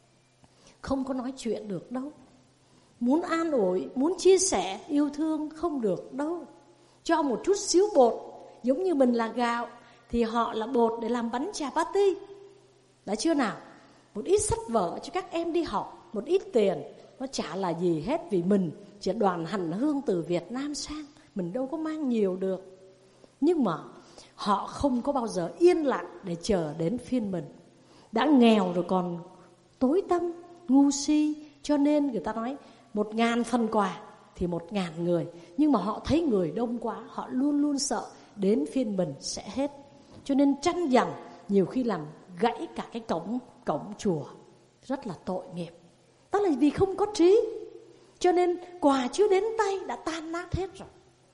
Không có nói chuyện được đâu. Muốn an ủi, muốn chia sẻ, yêu thương không được đâu. Cho một chút xíu bột, giống như mình là gạo, thì họ là bột để làm bánh chapati. Đã chưa nào? Một ít sách vở cho các em đi học, một ít tiền, nó chả là gì hết. Vì mình chỉ đoàn hành hương từ Việt Nam sang, mình đâu có mang nhiều được. Nhưng mà họ không có bao giờ yên lặng để chờ đến phiên mình. Đã nghèo rồi còn tối tăm, ngu si. Cho nên người ta nói một ngàn phần quà thì một ngàn người. Nhưng mà họ thấy người đông quá, họ luôn luôn sợ đến phiên mình sẽ hết. Cho nên tranh giành nhiều khi làm gãy cả cái cổng, cổng chùa. Rất là tội nghiệp. Đó là vì không có trí. Cho nên quà chưa đến tay đã tan nát hết rồi.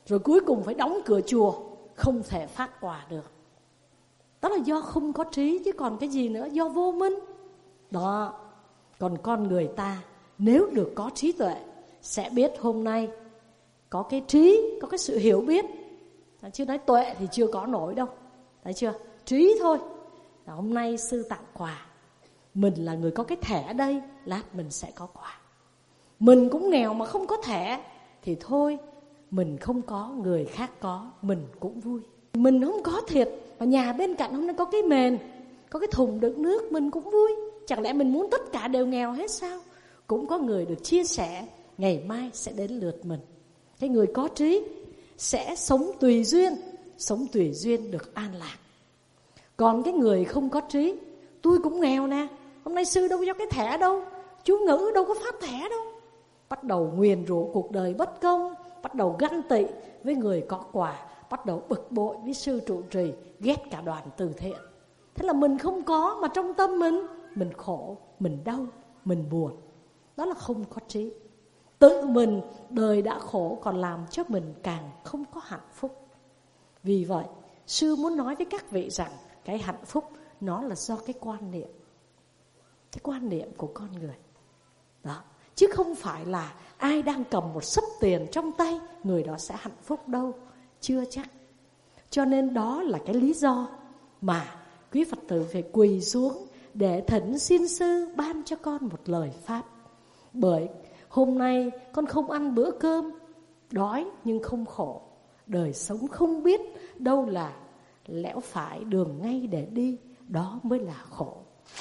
rồi cuối cùng phải đóng cửa chùa, không thể phát quà được. Đó là do không có trí, chứ còn cái gì nữa, do vô minh. Đó, còn con người ta nếu được có trí tuệ sẽ biết hôm nay có cái trí, có cái sự hiểu biết. Chứ nói tuệ thì chưa có nổi đâu, thấy chưa? Trí thôi. Hôm nay sư tặng quà, mình là người có cái thẻ ở đây, lát mình sẽ có quà. Mình cũng nghèo mà không có thẻ thì thôi, mình không có, người khác có, mình cũng vui. Mình không có thiệt, mà nhà bên cạnh hôm nay có cái mền, có cái thùng đựng nước, mình cũng vui. Chẳng lẽ mình muốn tất cả đều nghèo hết sao? Cũng có người được chia sẻ, ngày mai sẽ đến lượt mình. Cái người có trí sẽ sống tùy duyên, sống tùy duyên được an lạc. Còn cái người không có trí, tôi cũng nghèo nè, hôm nay sư đâu có cái thẻ đâu, chú ngữ đâu có phát thẻ đâu. Bắt đầu nguyền rủa cuộc đời bất công, bắt đầu ganh tị với người có quà, bắt đầu bực bội với sư trụ trì, ghét cả đoàn từ thiện. Thế là mình không có, mà trong tâm mình, mình khổ, mình đau, mình buồn. Đó là không có trí. Tự mình đời đã khổ còn làm cho mình càng không có hạnh phúc. Vì vậy, sư muốn nói với các vị rằng cái hạnh phúc nó là do cái quan niệm, cái quan niệm của con người. Đó, chứ không phải là ai đang cầm một xấp tiền trong tay người đó sẽ hạnh phúc đâu, chưa chắc. Cho nên đó là cái lý do mà quý Phật tử phải quỳ xuống để thỉnh xin sư ban cho con một lời pháp. Bởi hôm nay con không ăn bữa cơm, đói nhưng không khổ. Đời sống không biết đâu là lẽo phải, đường ngay để đi, đó mới là khổ.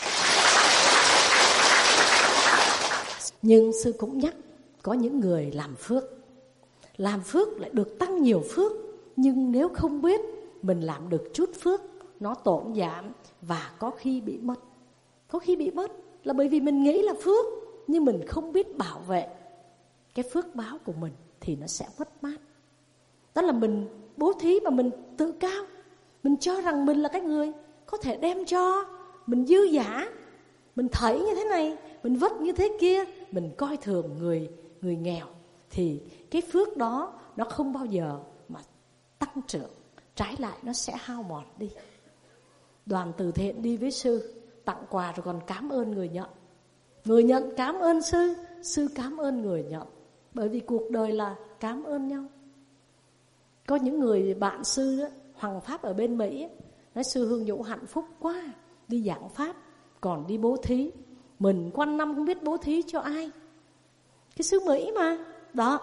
Nhưng sư cũng nhắc, có những người làm phước, làm phước lại được tăng nhiều phước. Nhưng nếu không biết mình làm được chút phước, nó tổn giảm và có khi bị mất. Có khi bị mất là bởi vì mình nghĩ là phước, nhưng mình không biết bảo vệ cái phước báo của mình thì nó sẽ mất mát. Đó là mình bố thí mà mình tự cao, mình cho rằng mình là cái người có thể đem cho, mình dư dả, mình thấy như thế này, mình vất như thế kia, mình coi thường người người nghèo, thì cái phước đó nó không bao giờ mà tăng trưởng, trái lại nó sẽ hao mòn đi. Đoàn từ thiện đi với sư, tặng quà rồi còn cảm ơn người nhận. Người nhận cảm ơn sư, sư cảm ơn người nhận. Bởi vì cuộc đời là cảm ơn nhau. Có những người bạn sư đó, Hoàng Pháp ở bên Mỹ, nói sư Hương Dũng hạnh phúc quá, đi giảng Pháp, còn đi bố thí. Mình quanh năm không biết bố thí cho ai. Cái xứ Mỹ mà. Đó.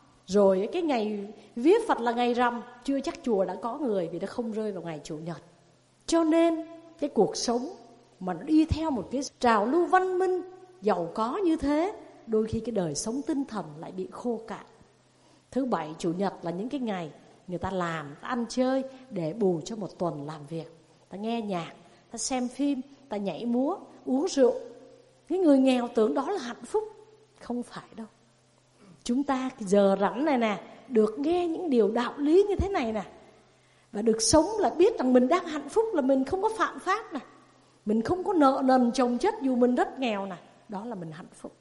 Rồi cái ngày viết Phật là ngày rằm, chưa chắc chùa đã có người, vì nó không rơi vào ngày Chủ nhật. Cho nên cái cuộc sống mà nó đi theo một cái trào lưu văn minh giàu có như thế, đôi khi cái đời sống tinh thần lại bị khô cạn. Thứ bảy, Chủ nhật là những cái ngày người ta làm, ta ăn chơi để bù cho một tuần làm việc. Ta nghe nhạc, ta xem phim, ta nhảy múa, uống rượu. Cái người nghèo tưởng đó là hạnh phúc. Không phải đâu. Chúng ta giờ rảnh này nè, được nghe những điều đạo lý như thế này nè, và được sống là biết rằng mình đang hạnh phúc, là mình không có phạm pháp nè, mình không có nợ nần chồng chất dù mình rất nghèo nè, đó là mình hạnh phúc.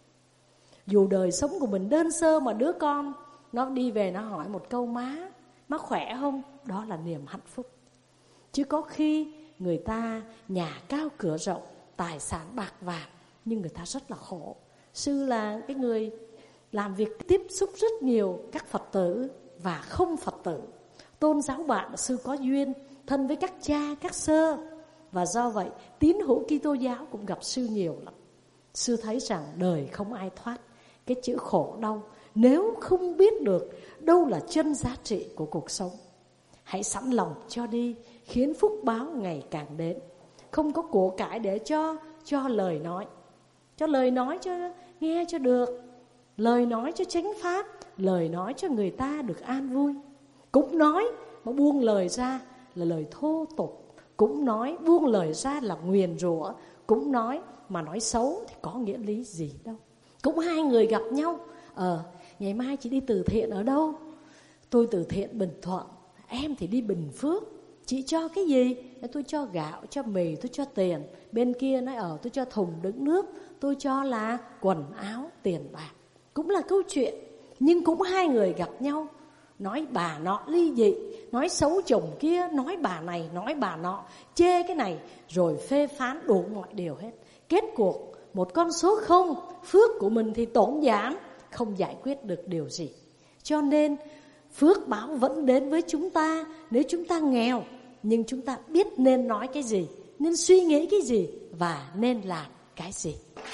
Dù đời sống của mình đơn sơ mà đứa con nó đi về nó hỏi một câu: má, má khỏe không? Đó là niềm hạnh phúc. Chứ có khi người ta nhà cao cửa rộng, tài sản bạc vàng, nhưng người ta rất là khổ. Sư là cái người làm việc tiếp xúc rất nhiều các Phật tử và không Phật tử. Tôn giáo bạn sư có duyên thân với các cha, các sơ, và do vậy tín hữu Kitô giáo cũng gặp sư nhiều lắm. Sư thấy rằng đời không ai thoát cái chữ khổ đau nếu không biết được đâu là chân giá trị của cuộc sống. Hãy sẵn lòng cho đi, khiến phúc báo ngày càng đến. Không có của cải để cho cho lời nói, cho lời nói cho nghe cho được, lời nói cho chánh pháp, lời nói cho người ta được an vui. Cũng nói mà buông lời ra là lời thô tục, cũng nói buông lời ra là nguyền rủa, cũng nói mà nói xấu thì có nghĩa lý gì đâu. Cũng hai người gặp nhau, ờ ngày mai chị đi từ thiện ở đâu? Tôi từ thiện Bình Thuận, em thì đi Bình Phước. Chị cho cái gì? Tôi cho gạo, cho mì, tôi cho tiền. Bên kia nói ở tôi cho thùng đựng nước, tôi cho là quần áo, tiền bạc. Cũng là câu chuyện, nhưng cũng hai người gặp nhau nói bà nọ ly dị, nói xấu chồng kia, nói bà này, nói bà nọ, chê cái này, rồi phê phán đủ mọi điều hết. Kết cuộc một con số không, phước của mình thì tổn giảm, không giải quyết được điều gì. Cho nên phước báo vẫn đến với chúng ta nếu chúng ta nghèo, nhưng chúng ta biết nên nói cái gì, nên suy nghĩ cái gì và nên làm cái gì.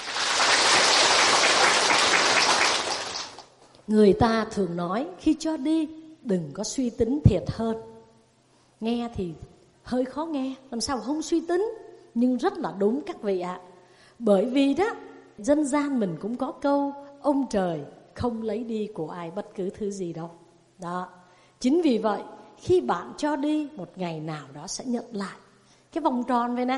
Người ta thường nói khi cho đi đừng có suy tính thiệt hơn. Nghe thì hơi khó nghe, làm sao không suy tính, nhưng rất là đúng các vị ạ. Bởi vì đó, dân gian mình cũng có câu ông trời không lấy đi của ai bất cứ thứ gì đâu. Đó, chính vì vậy khi bạn cho đi, một ngày nào đó sẽ nhận lại. Cái vòng tròn vậy nè.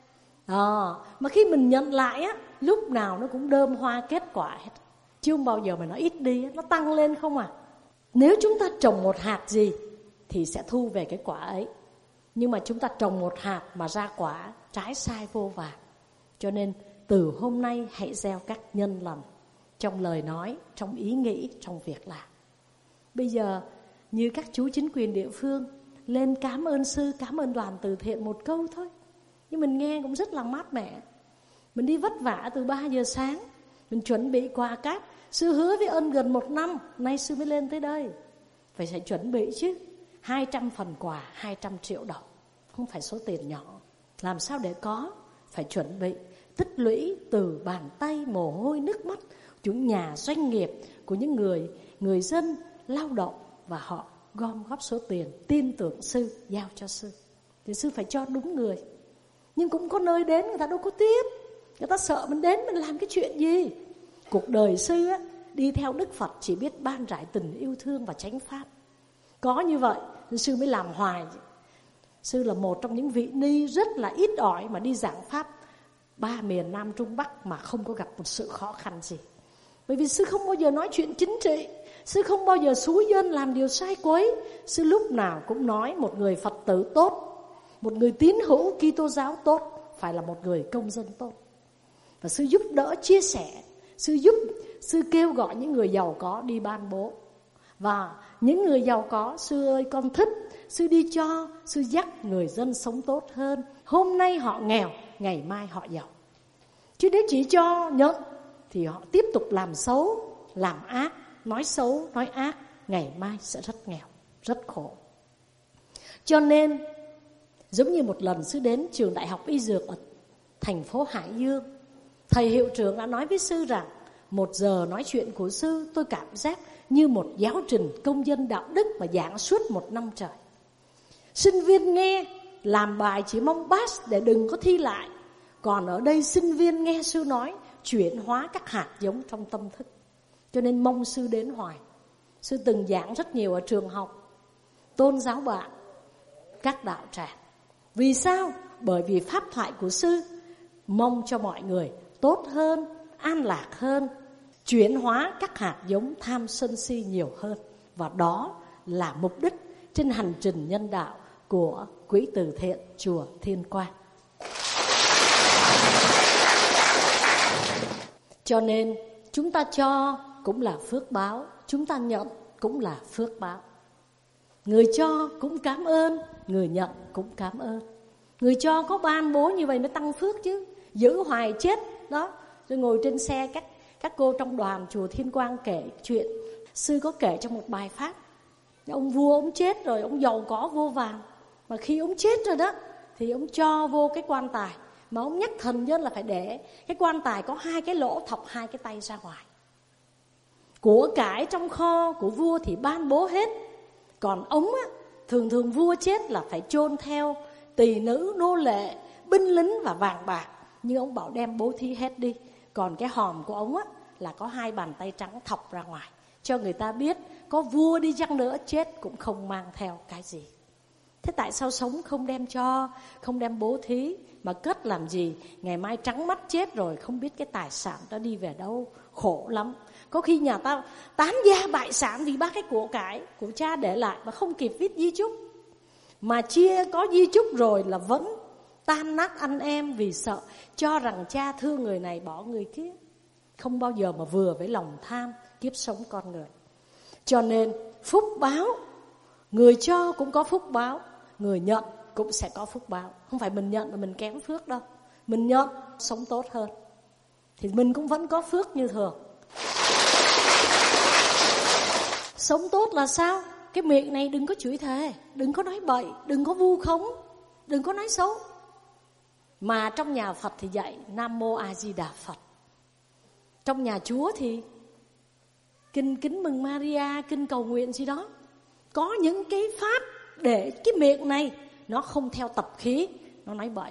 Đó, mà khi mình nhận lại á, lúc nào nó cũng đơm hoa kết quả hết, chứ không bao giờ mà nó ít đi, nó tăng lên không à. Nếu chúng ta trồng một hạt gì thì sẽ thu về cái quả ấy. Nhưng mà chúng ta trồng một hạt mà ra quả trái sai vô vàn. Cho nên từ hôm nay hãy gieo các nhân lành trong lời nói, trong ý nghĩ, trong việc làm. Bây giờ như các chú chính quyền địa phương lên cảm ơn sư, cảm ơn đoàn từ thiện một câu thôi, nhưng mình nghe cũng rất là mát mẻ. Mình đi vất vả từ ba giờ sáng, mình chuẩn bị quà cáp. Sư hứa với ơn gần một năm, nay sư mới lên tới đây. Phải phải chuẩn bị chứ. Hai trăm phần quà, hai trăm triệu đồng, không phải số tiền nhỏ. Làm sao để có? Phải chuẩn bị, tích lũy từ bàn tay, mồ hôi, nước mắt của những nhà doanh nghiệp, của những người, người dân lao động, và họ gom góp số tiền, tin tưởng sư, giao cho sư. Thì sư phải cho đúng người. Nhưng cũng có nơi đến người ta đâu có tiếp. Người ta sợ mình đến mình làm cái chuyện gì. Cuộc đời sư á, đi theo Đức Phật chỉ biết ban rải tình yêu thương và chánh pháp. Có như vậy nên sư mới làm hoài. Sư là một trong những vị ni rất là ít ỏi mà đi giảng pháp ba miền Nam Trung Bắc mà không có gặp một sự khó khăn gì. Bởi vì sư không bao giờ nói chuyện chính trị, sư không bao giờ xúi dân làm điều sai quấy. Sư lúc nào cũng nói một người Phật tử tốt, một người tín hữu Kitô giáo tốt phải là một người công dân tốt. Và sư giúp đỡ chia sẻ, sư giúp, sư kêu gọi những người giàu có đi ban bố. Và những người giàu có, sư ơi con thích, sư đi cho, sư dắt người dân sống tốt hơn. Hôm nay họ nghèo, ngày mai họ giàu. Chứ nếu chỉ cho nhận thì họ tiếp tục làm xấu, làm ác, nói xấu, nói ác, ngày mai sẽ rất nghèo, rất khổ. Cho nên giống như một lần sư đến trường Đại học Y Dược ở thành phố Hải Dương, thầy hiệu trưởng đã nói với sư rằng một giờ nói chuyện của sư tôi cảm giác như một giáo trình công dân đạo đức và giảng suốt một năm trời. Sinh viên nghe làm bài chỉ mong pass để đừng có thi lại. Còn ở đây sinh viên nghe sư nói chuyển hóa các hạt giống trong tâm thức. Cho nên mong sư đến hoài. Sư từng giảng rất nhiều ở trường học, tôn giáo bạn, các đạo tràng. Vì sao? Bởi vì pháp thoại của sư mong cho mọi người tốt hơn, an lạc hơn, chuyển hóa các hạt giống tham sân si nhiều hơn. Và đó là mục đích trên hành trình nhân đạo của Quỹ Từ Thiện Chùa Thiên Quang. Cho nên chúng ta cho cũng là phước báo, chúng ta nhận cũng là phước báo. Người cho cũng cảm ơn, người nhận cũng cảm ơn. Người cho có ban bố như vậy mới tăng phước chứ. Giữ hoài chết đó. Rồi ngồi trên xe các, các cô trong đoàn chùa Thiên Quang kể chuyện. Sư có kể trong một bài pháp, ông vua ông chết rồi, ông giàu có vô vàn. Mà khi ông chết rồi đó thì ông cho vô cái quan tài. Mà ông nhắc thần dân là phải để cái quan tài có hai cái lỗ thọc hai cái tay ra ngoài. Của cải trong kho của vua thì ban bố hết. Còn ông á, thường thường vua chết là phải chôn theo tỳ nữ, nô lệ, binh lính và vàng bạc. Nhưng ông bảo đem bố thí hết đi. Còn cái hòm của ông á, là có hai bàn tay trắng thọc ra ngoài, cho người ta biết có vua đi chăng nữa chết cũng không mang theo cái gì. Thế tại sao sống không đem cho, không đem bố thí, mà cất làm gì? Ngày mai trắng mắt chết rồi không biết cái tài sản đó đi về đâu, khổ lắm. Có khi nhà ta tán gia bại sản vì bác cái của cải của cha để lại mà không kịp viết di chúc. Mà chia có di chúc rồi là vẫn tan nát anh em vì sợ cho rằng cha thương người này bỏ người kia. Không bao giờ mà vừa với lòng tham kiếp sống con người. Cho nên phúc báo, người cho cũng có phúc báo, người nhận cũng sẽ có phúc báo. Không phải mình nhận mà mình kém phước đâu. Mình nhận sống tốt hơn thì mình cũng vẫn có phước như thường. Sống tốt là sao? Cái miệng này đừng có chửi thề, đừng có nói bậy, đừng có vu khống, đừng có nói xấu. Mà trong nhà Phật thì dạy Nam Mô A Di Đà Phật. Trong nhà Chúa thì kinh kính mừng Maria, kinh cầu nguyện gì đó. Có những cái pháp để cái miệng này nó không theo tập khí, nó nói bậy.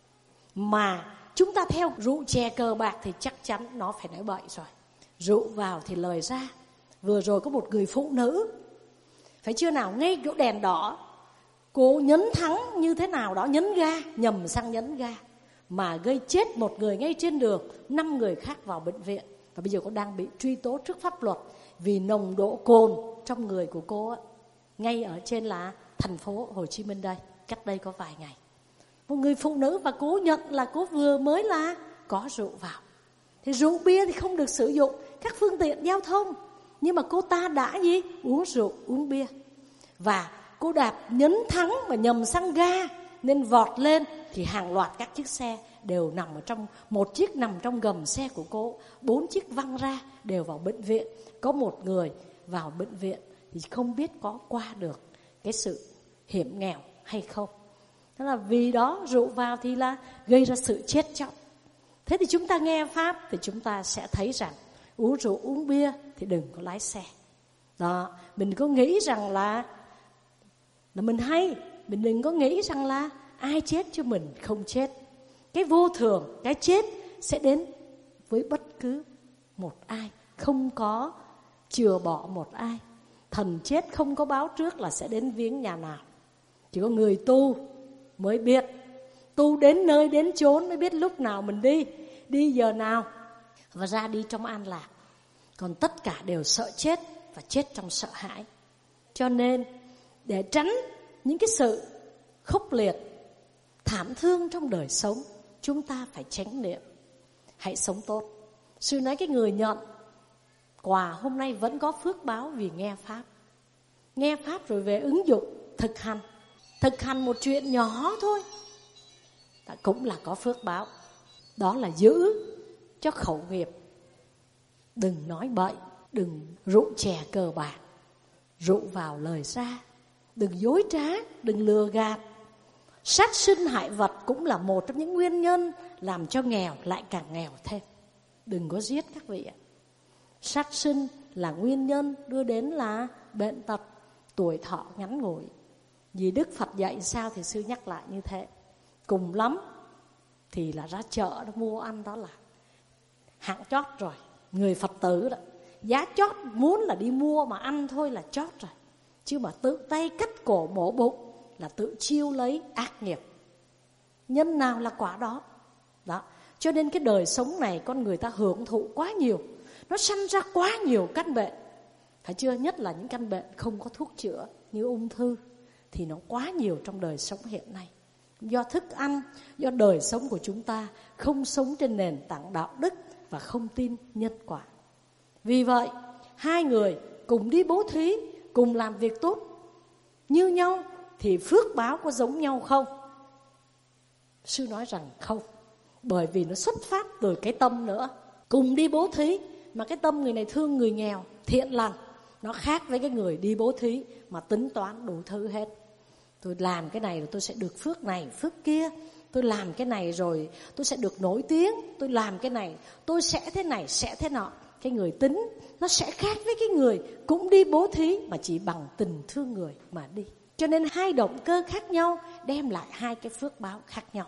Mà chúng ta theo rượu chè cờ bạc thì chắc chắn nó phải nói bậy rồi. Rượu vào thì lời ra. Vừa rồi có một người phụ nữ, phải chưa nào, ngay chỗ đèn đỏ, cô nhấn thắng như thế nào đó, nhấn ga, nhầm sang nhấn ga, mà gây chết một người ngay trên đường, năm người khác vào bệnh viện. Và bây giờ cô đang bị truy tố trước pháp luật vì nồng độ cồn trong người của cô ấy, ngay ở trên là thành phố Hồ Chí Minh đây, cách đây có vài ngày. Một người phụ nữ và cô nhận là cô vừa mới là có rượu vào. Thì rượu bia thì không được sử dụng các phương tiện giao thông, nhưng mà cô ta đã gì? Uống rượu, uống bia. Và cô đạp nhấn thắng mà nhầm sang ga nên vọt lên thì hàng loạt các chiếc xe đều nằm ở trong, một chiếc nằm trong gầm xe của cô, bốn chiếc văng ra đều vào bệnh viện. Có một người vào bệnh viện thì không biết có qua được cái sự hiểm nghèo hay không. Thế là vì đó rượu vào thì là gây ra sự chết chóc. Thế thì chúng ta nghe pháp thì chúng ta sẽ thấy rằng uống rượu uống bia thì đừng có lái xe. Đó, mình có nghĩ rằng là là mình hay, mình đừng có nghĩ rằng là ai chết cho mình không chết. Cái vô thường, cái chết sẽ đến với bất cứ một ai, không có chừa bỏ một ai. Thần chết không có báo trước là sẽ đến viếng nhà nào. Chỉ có người tu mới biết. Tu đến nơi đến chốn mới biết lúc nào mình đi, đi giờ nào và ra đi trong an lạc. Còn tất cả đều sợ chết và chết trong sợ hãi. Cho nên để tránh những cái sự khốc liệt, thảm thương trong đời sống, chúng ta phải chánh niệm, hãy sống tốt. Sư nói cái người nhận quà hôm nay vẫn có phước báo vì nghe pháp. Nghe pháp rồi về ứng dụng, thực hành. Thực hành một chuyện nhỏ thôi cũng là có phước báo. Đó là giữ cho khẩu nghiệp. Đừng nói bậy, đừng rượu chè cờ bạc, rượu vào lời ra, đừng dối trá, đừng lừa gạt. Sát sinh hại vật cũng là một trong những nguyên nhân làm cho nghèo lại càng nghèo thêm. Đừng có giết các vị ạ. Sát sinh là nguyên nhân đưa đến là bệnh tật, tuổi thọ ngắn ngủi. Vì Đức Phật dạy sao thì sư nhắc lại như thế. Cùng lắm thì là ra chợ đó mua ăn, đó là hạng chót rồi. Người Phật tử đó, giá chót muốn là đi mua mà ăn thôi là chót rồi. Chứ mà tự tay cắt cổ mổ bụng là tự chiêu lấy ác nghiệp. Nhân nào là quả đó. Đó. Cho nên cái đời sống này con người ta hưởng thụ quá nhiều. Nó sanh ra quá nhiều căn bệnh. Phải chưa? Nhất là những căn bệnh không có thuốc chữa như ung thư thì nó quá nhiều trong đời sống hiện nay. Do thức ăn, do đời sống của chúng ta không sống trên nền tảng đạo đức và không tin nhân quả. Vì vậy, hai người cùng đi bố thí, cùng làm việc tốt như nhau thì phước báo có giống nhau không? Sư nói rằng không. Bởi vì nó xuất phát từ cái tâm nữa. Cùng đi bố thí mà cái tâm người này thương người nghèo, thiện lành, nó khác với cái người đi bố thí mà tính toán đủ thứ hết. Tôi làm cái này rồi tôi sẽ được phước này, phước kia. Tôi làm cái này rồi tôi sẽ được nổi tiếng. Tôi làm cái này tôi sẽ thế này, sẽ thế nọ. Cái người tính nó sẽ khác với cái người cũng đi bố thí mà chỉ bằng tình thương người mà đi. Cho nên hai động cơ khác nhau đem lại hai cái phước báo khác nhau.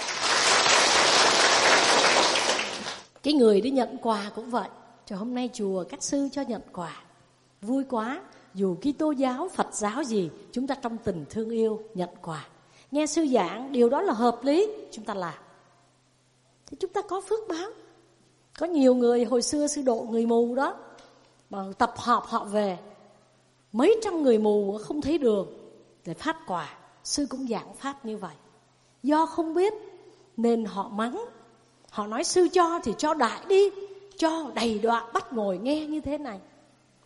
Cái người đi nhận quà cũng vậy. Cho hôm nay chùa các sư cho nhận quà, vui quá. Dù Kitô giáo, Phật giáo gì, chúng ta trong tình thương yêu nhận quà. Nghe sư giảng điều đó là hợp lý, chúng ta làm thì chúng ta có phước báo. Có nhiều người hồi xưa sư độ người mù đó, mà tập họp họ về, mấy trăm người mù không thấy đường để phát quà. Sư cũng giảng pháp như vậy. Do không biết nên họ mắng. Họ nói sư cho thì cho đại đi, cho đầy đọa, bắt ngồi nghe như thế này.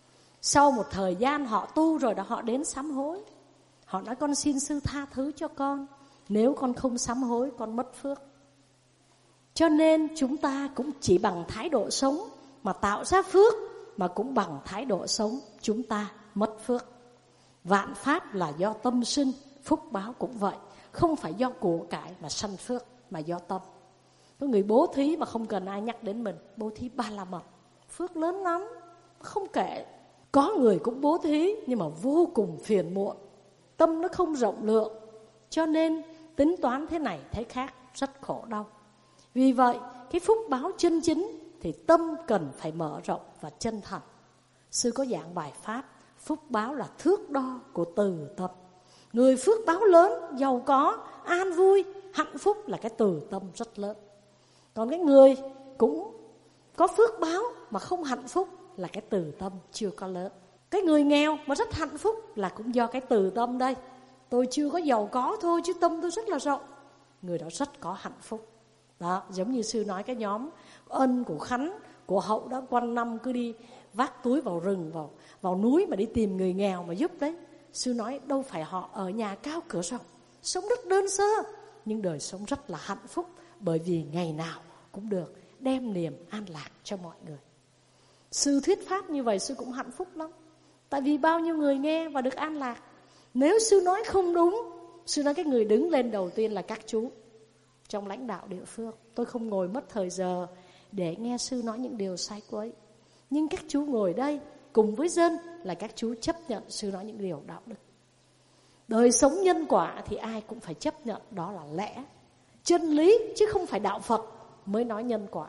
Sau một thời gian họ tu rồi đó, họ đến sám hối. Họ nói con xin sư tha thứ cho con, nếu con không sám hối con mất phước. Cho nên chúng ta cũng chỉ bằng thái độ sống mà tạo ra phước, mà cũng bằng thái độ sống chúng ta mất phước. Vạn pháp là do tâm sinh, phúc báo cũng vậy. Không phải do của cải mà sanh phước, mà do tâm. Có người bố thí mà không cần ai nhắc đến mình, bố thí ba la mật, phước lớn lắm, không kể. Có người cũng bố thí nhưng mà vô cùng phiền muộn, tâm nó không rộng lượng, cho nên tính toán thế này thế khác, rất khổ đau. Vì vậy cái phúc báo chân chính thì tâm cần phải mở rộng và chân thành. Sư có giảng bài pháp phúc báo là thước đo của từ tâm. Người phước báo lớn, giàu có, an vui, hạnh phúc là cái từ tâm rất lớn. Còn cái người cũng có phước báo mà không hạnh phúc là cái từ tâm chưa có lớn. Cái người nghèo mà rất hạnh phúc là cũng do cái từ tâm đây. Tôi chưa có giàu có thôi chứ tâm tôi rất là rộng. Người đó rất có hạnh phúc. Đó, giống như sư nói cái nhóm Ân của Khánh, của Hậu đó, quanh năm cứ đi vác túi vào rừng, vào, vào núi mà đi tìm người nghèo mà giúp đấy. Sư nói đâu phải họ ở nhà cao cửa rộng, sống rất đơn sơ, nhưng đời sống rất là hạnh phúc, bởi vì ngày nào cũng được đem niềm an lạc cho mọi người. Sư thuyết pháp như vậy sư cũng hạnh phúc lắm, tại vì bao nhiêu người nghe và được an lạc. Nếu sư nói không đúng, sư nói cái người đứng lên đầu tiên là các chú trong lãnh đạo địa phương. Tôi không ngồi mất thời giờ để nghe sư nói những điều sai quấy, nhưng các chú ngồi đây cùng với dân là các chú chấp nhận sư nói những điều đạo đức. Đời sống nhân quả thì ai cũng phải chấp nhận, đó là lẽ, chân lý, chứ không phải đạo Phật mới nói nhân quả.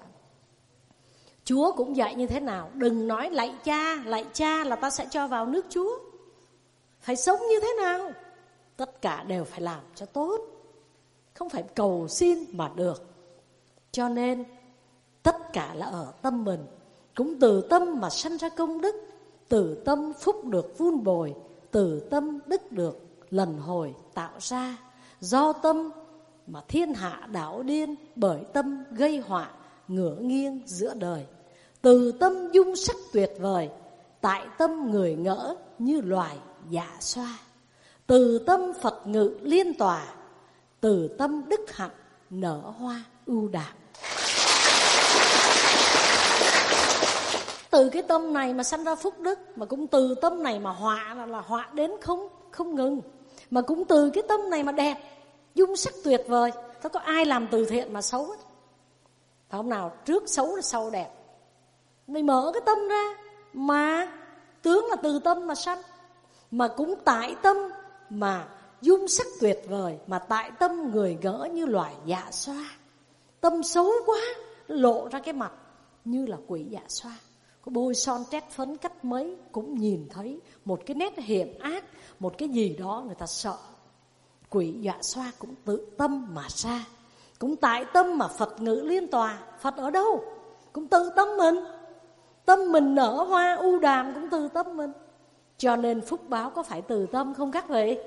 Chúa cũng dạy như thế nào? Đừng nói lạy cha, lạy cha là ta sẽ cho vào nước Chúa. Phải sống như thế nào? Tất cả đều phải làm cho tốt, không phải cầu xin mà được. Cho nên tất cả là ở tâm mình. Cũng từ tâm mà sanh ra công đức, từ tâm phúc được vun bồi, từ tâm đức được lần hồi tạo ra. Do tâm mà thiên hạ đảo điên, bởi tâm gây họa ngửa nghiêng giữa đời. Từ tâm dung sắc tuyệt vời, tại tâm người ngỡ như loài dạ xoa. Từ tâm Phật ngự liên tòa, từ tâm đức hạnh nở hoa ưu đàm. Từ cái tâm này mà sanh ra phúc đức, mà cũng từ tâm này mà họa là, là họa đến không không ngừng. Mà cũng từ cái tâm này mà đẹp, dung sắc tuyệt vời. Thế có ai làm từ thiện mà xấu hết? Phải không nào? Trước xấu là sau đẹp. Mình mở cái tâm ra, mà tướng là từ tâm mà sanh. Mà cũng tại tâm mà dung sắc tuyệt vời, mà tại tâm người ngỡ như loài dạ xoa. Tâm xấu quá, lộ ra cái mặt như là quỷ dạ xoa. Có bôi son trét phấn cách mấy cũng nhìn thấy một cái nét hiểm ác, một cái gì đó người ta sợ. Quỷ dạ xoa cũng tự tâm mà ra. Cũng tại tâm mà Phật ngự liên tòa. Phật ở đâu? Cũng tự tâm mình. Tâm mình nở hoa u đàm cũng từ tâm mình. Cho nên phúc báo có phải từ tâm không các vị?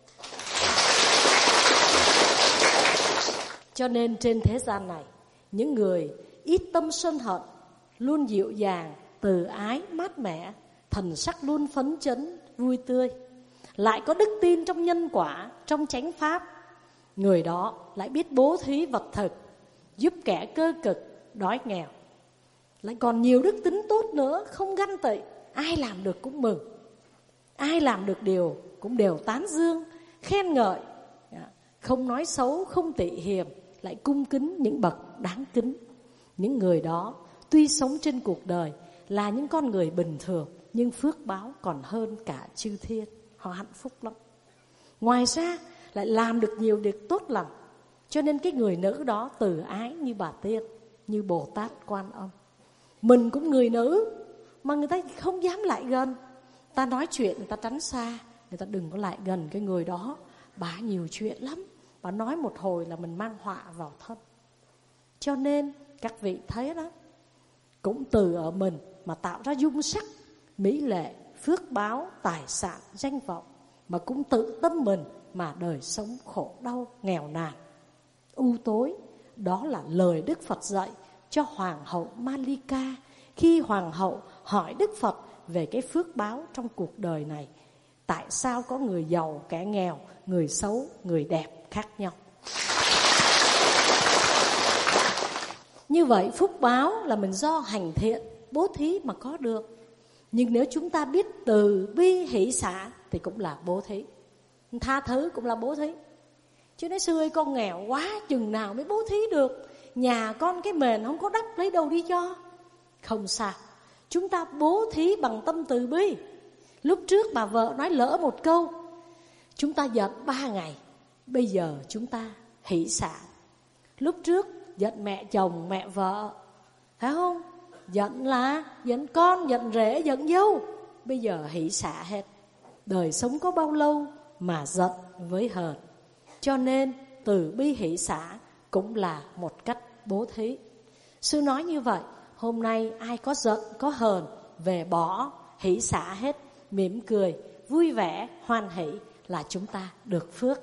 Cho nên trên thế gian này, những người ít tâm sân hận, luôn dịu dàng, từ ái, mát mẻ, thần sắc luôn phấn chấn, vui tươi, lại có đức tin trong nhân quả, trong chánh pháp, người đó lại biết bố thí vật thực, giúp kẻ cơ cực, đói nghèo, lại còn nhiều đức tính tốt nữa, không ganh tị, ai làm được cũng mừng, ai làm được điều cũng đều tán dương, khen ngợi, không nói xấu, không tị hiềm, lại cung kính những bậc đáng kính. Những người đó tuy sống trên cuộc đời là những con người bình thường, nhưng phước báo còn hơn cả chư thiên. Họ hạnh phúc lắm. Ngoài ra lại làm được nhiều việc tốt lành. Cho nên cái người nữ đó từ ái như bà Tiên, như Bồ Tát Quan Âm. Mình cũng người nữ, mà người ta không dám lại gần. Ta nói chuyện người ta tránh xa, người ta đừng có lại gần cái người đó. Bà nhiều chuyện lắm, bà nói một hồi là mình mang họa vào thân. Cho nên các vị thấy đó, cũng từ ở mình mà tạo ra dung sắc, mỹ lệ, phước báo, tài sản, danh vọng. Mà cũng tự tâm mình mà đời sống khổ đau, nghèo nàn, u tối. Đó là lời Đức Phật dạy cho Hoàng hậu Malika. Khi Hoàng hậu hỏi Đức Phật về cái phước báo trong cuộc đời này. Tại sao có người giàu, kẻ nghèo, người xấu, người đẹp khác nhau. Như vậy phúc báo là mình do hành thiện, bố thí mà có được. Nhưng nếu chúng ta biết từ bi hỷ xả thì cũng là bố thí. Tha thứ cũng là bố thí. Chứ nói xưa ơi, con nghèo quá chừng nào mới bố thí được, nhà con cái mền không có đắp lấy đâu đi cho. Không sao, chúng ta bố thí bằng tâm từ bi. Lúc trước bà vợ nói lỡ một câu, chúng ta giận ba ngày, bây giờ chúng ta hỷ xả. Lúc trước giận mẹ chồng, mẹ vợ, phải không? Giận là giận con, giận rể, giận dâu. Bây giờ hỷ xả hết. Đời sống có bao lâu mà giận với hờn. Cho nên từ bi hỷ xả cũng là một cách bố thí. Sư nói như vậy, hôm nay ai có giận, có hờn, về bỏ, hỷ xả hết, mỉm cười, vui vẻ, hoan hỷ là chúng ta được phước.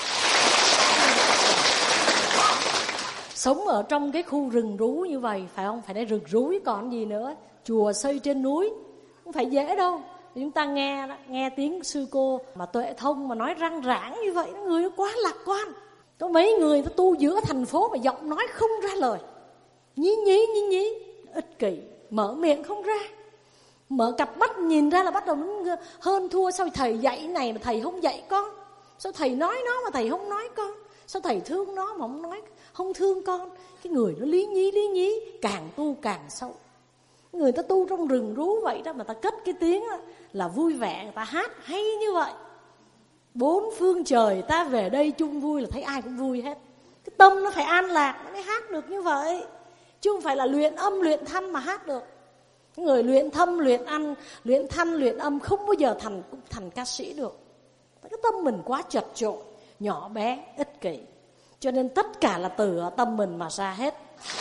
Sống ở trong cái khu rừng rú như vậy, phải không? Phải nói rừng rúi còn gì nữa. Chùa xây trên núi, không phải dễ đâu. Chúng ta nghe đó, nghe tiếng sư cô mà tuệ thông mà nói răng rãng như vậy, người nó quá lạc quan. Có mấy người nó tu giữa thành phố mà giọng nói không ra lời, nhí nhí nhí nhí, ích kỷ, mở miệng không ra. Mở cặp mắt nhìn ra là bắt đầu nó hơn thua. Sao thầy dạy này mà thầy không dạy con? Sao thầy nói nó mà thầy không nói con? Sao thầy thương nó mà không nói, không thương con? Cái người nó lý nhí lý nhí, càng tu càng sâu. Người ta tu trong rừng rú vậy đó, mà ta cất cái tiếng đó, là vui vẻ, người ta hát hay như vậy. Bốn phương trời ta về đây chung vui là thấy ai cũng vui hết. Cái tâm nó phải an lạc nó mới hát được như vậy. Chứ không phải là luyện âm luyện thanh mà hát được. Người luyện thâm, luyện ăn, luyện thanh, luyện âm không bao giờ thành thành ca sĩ được. Cái tâm mình quá chật chội, nhỏ bé, ích kỷ. Cho nên tất cả là từ tâm mình mà ra hết.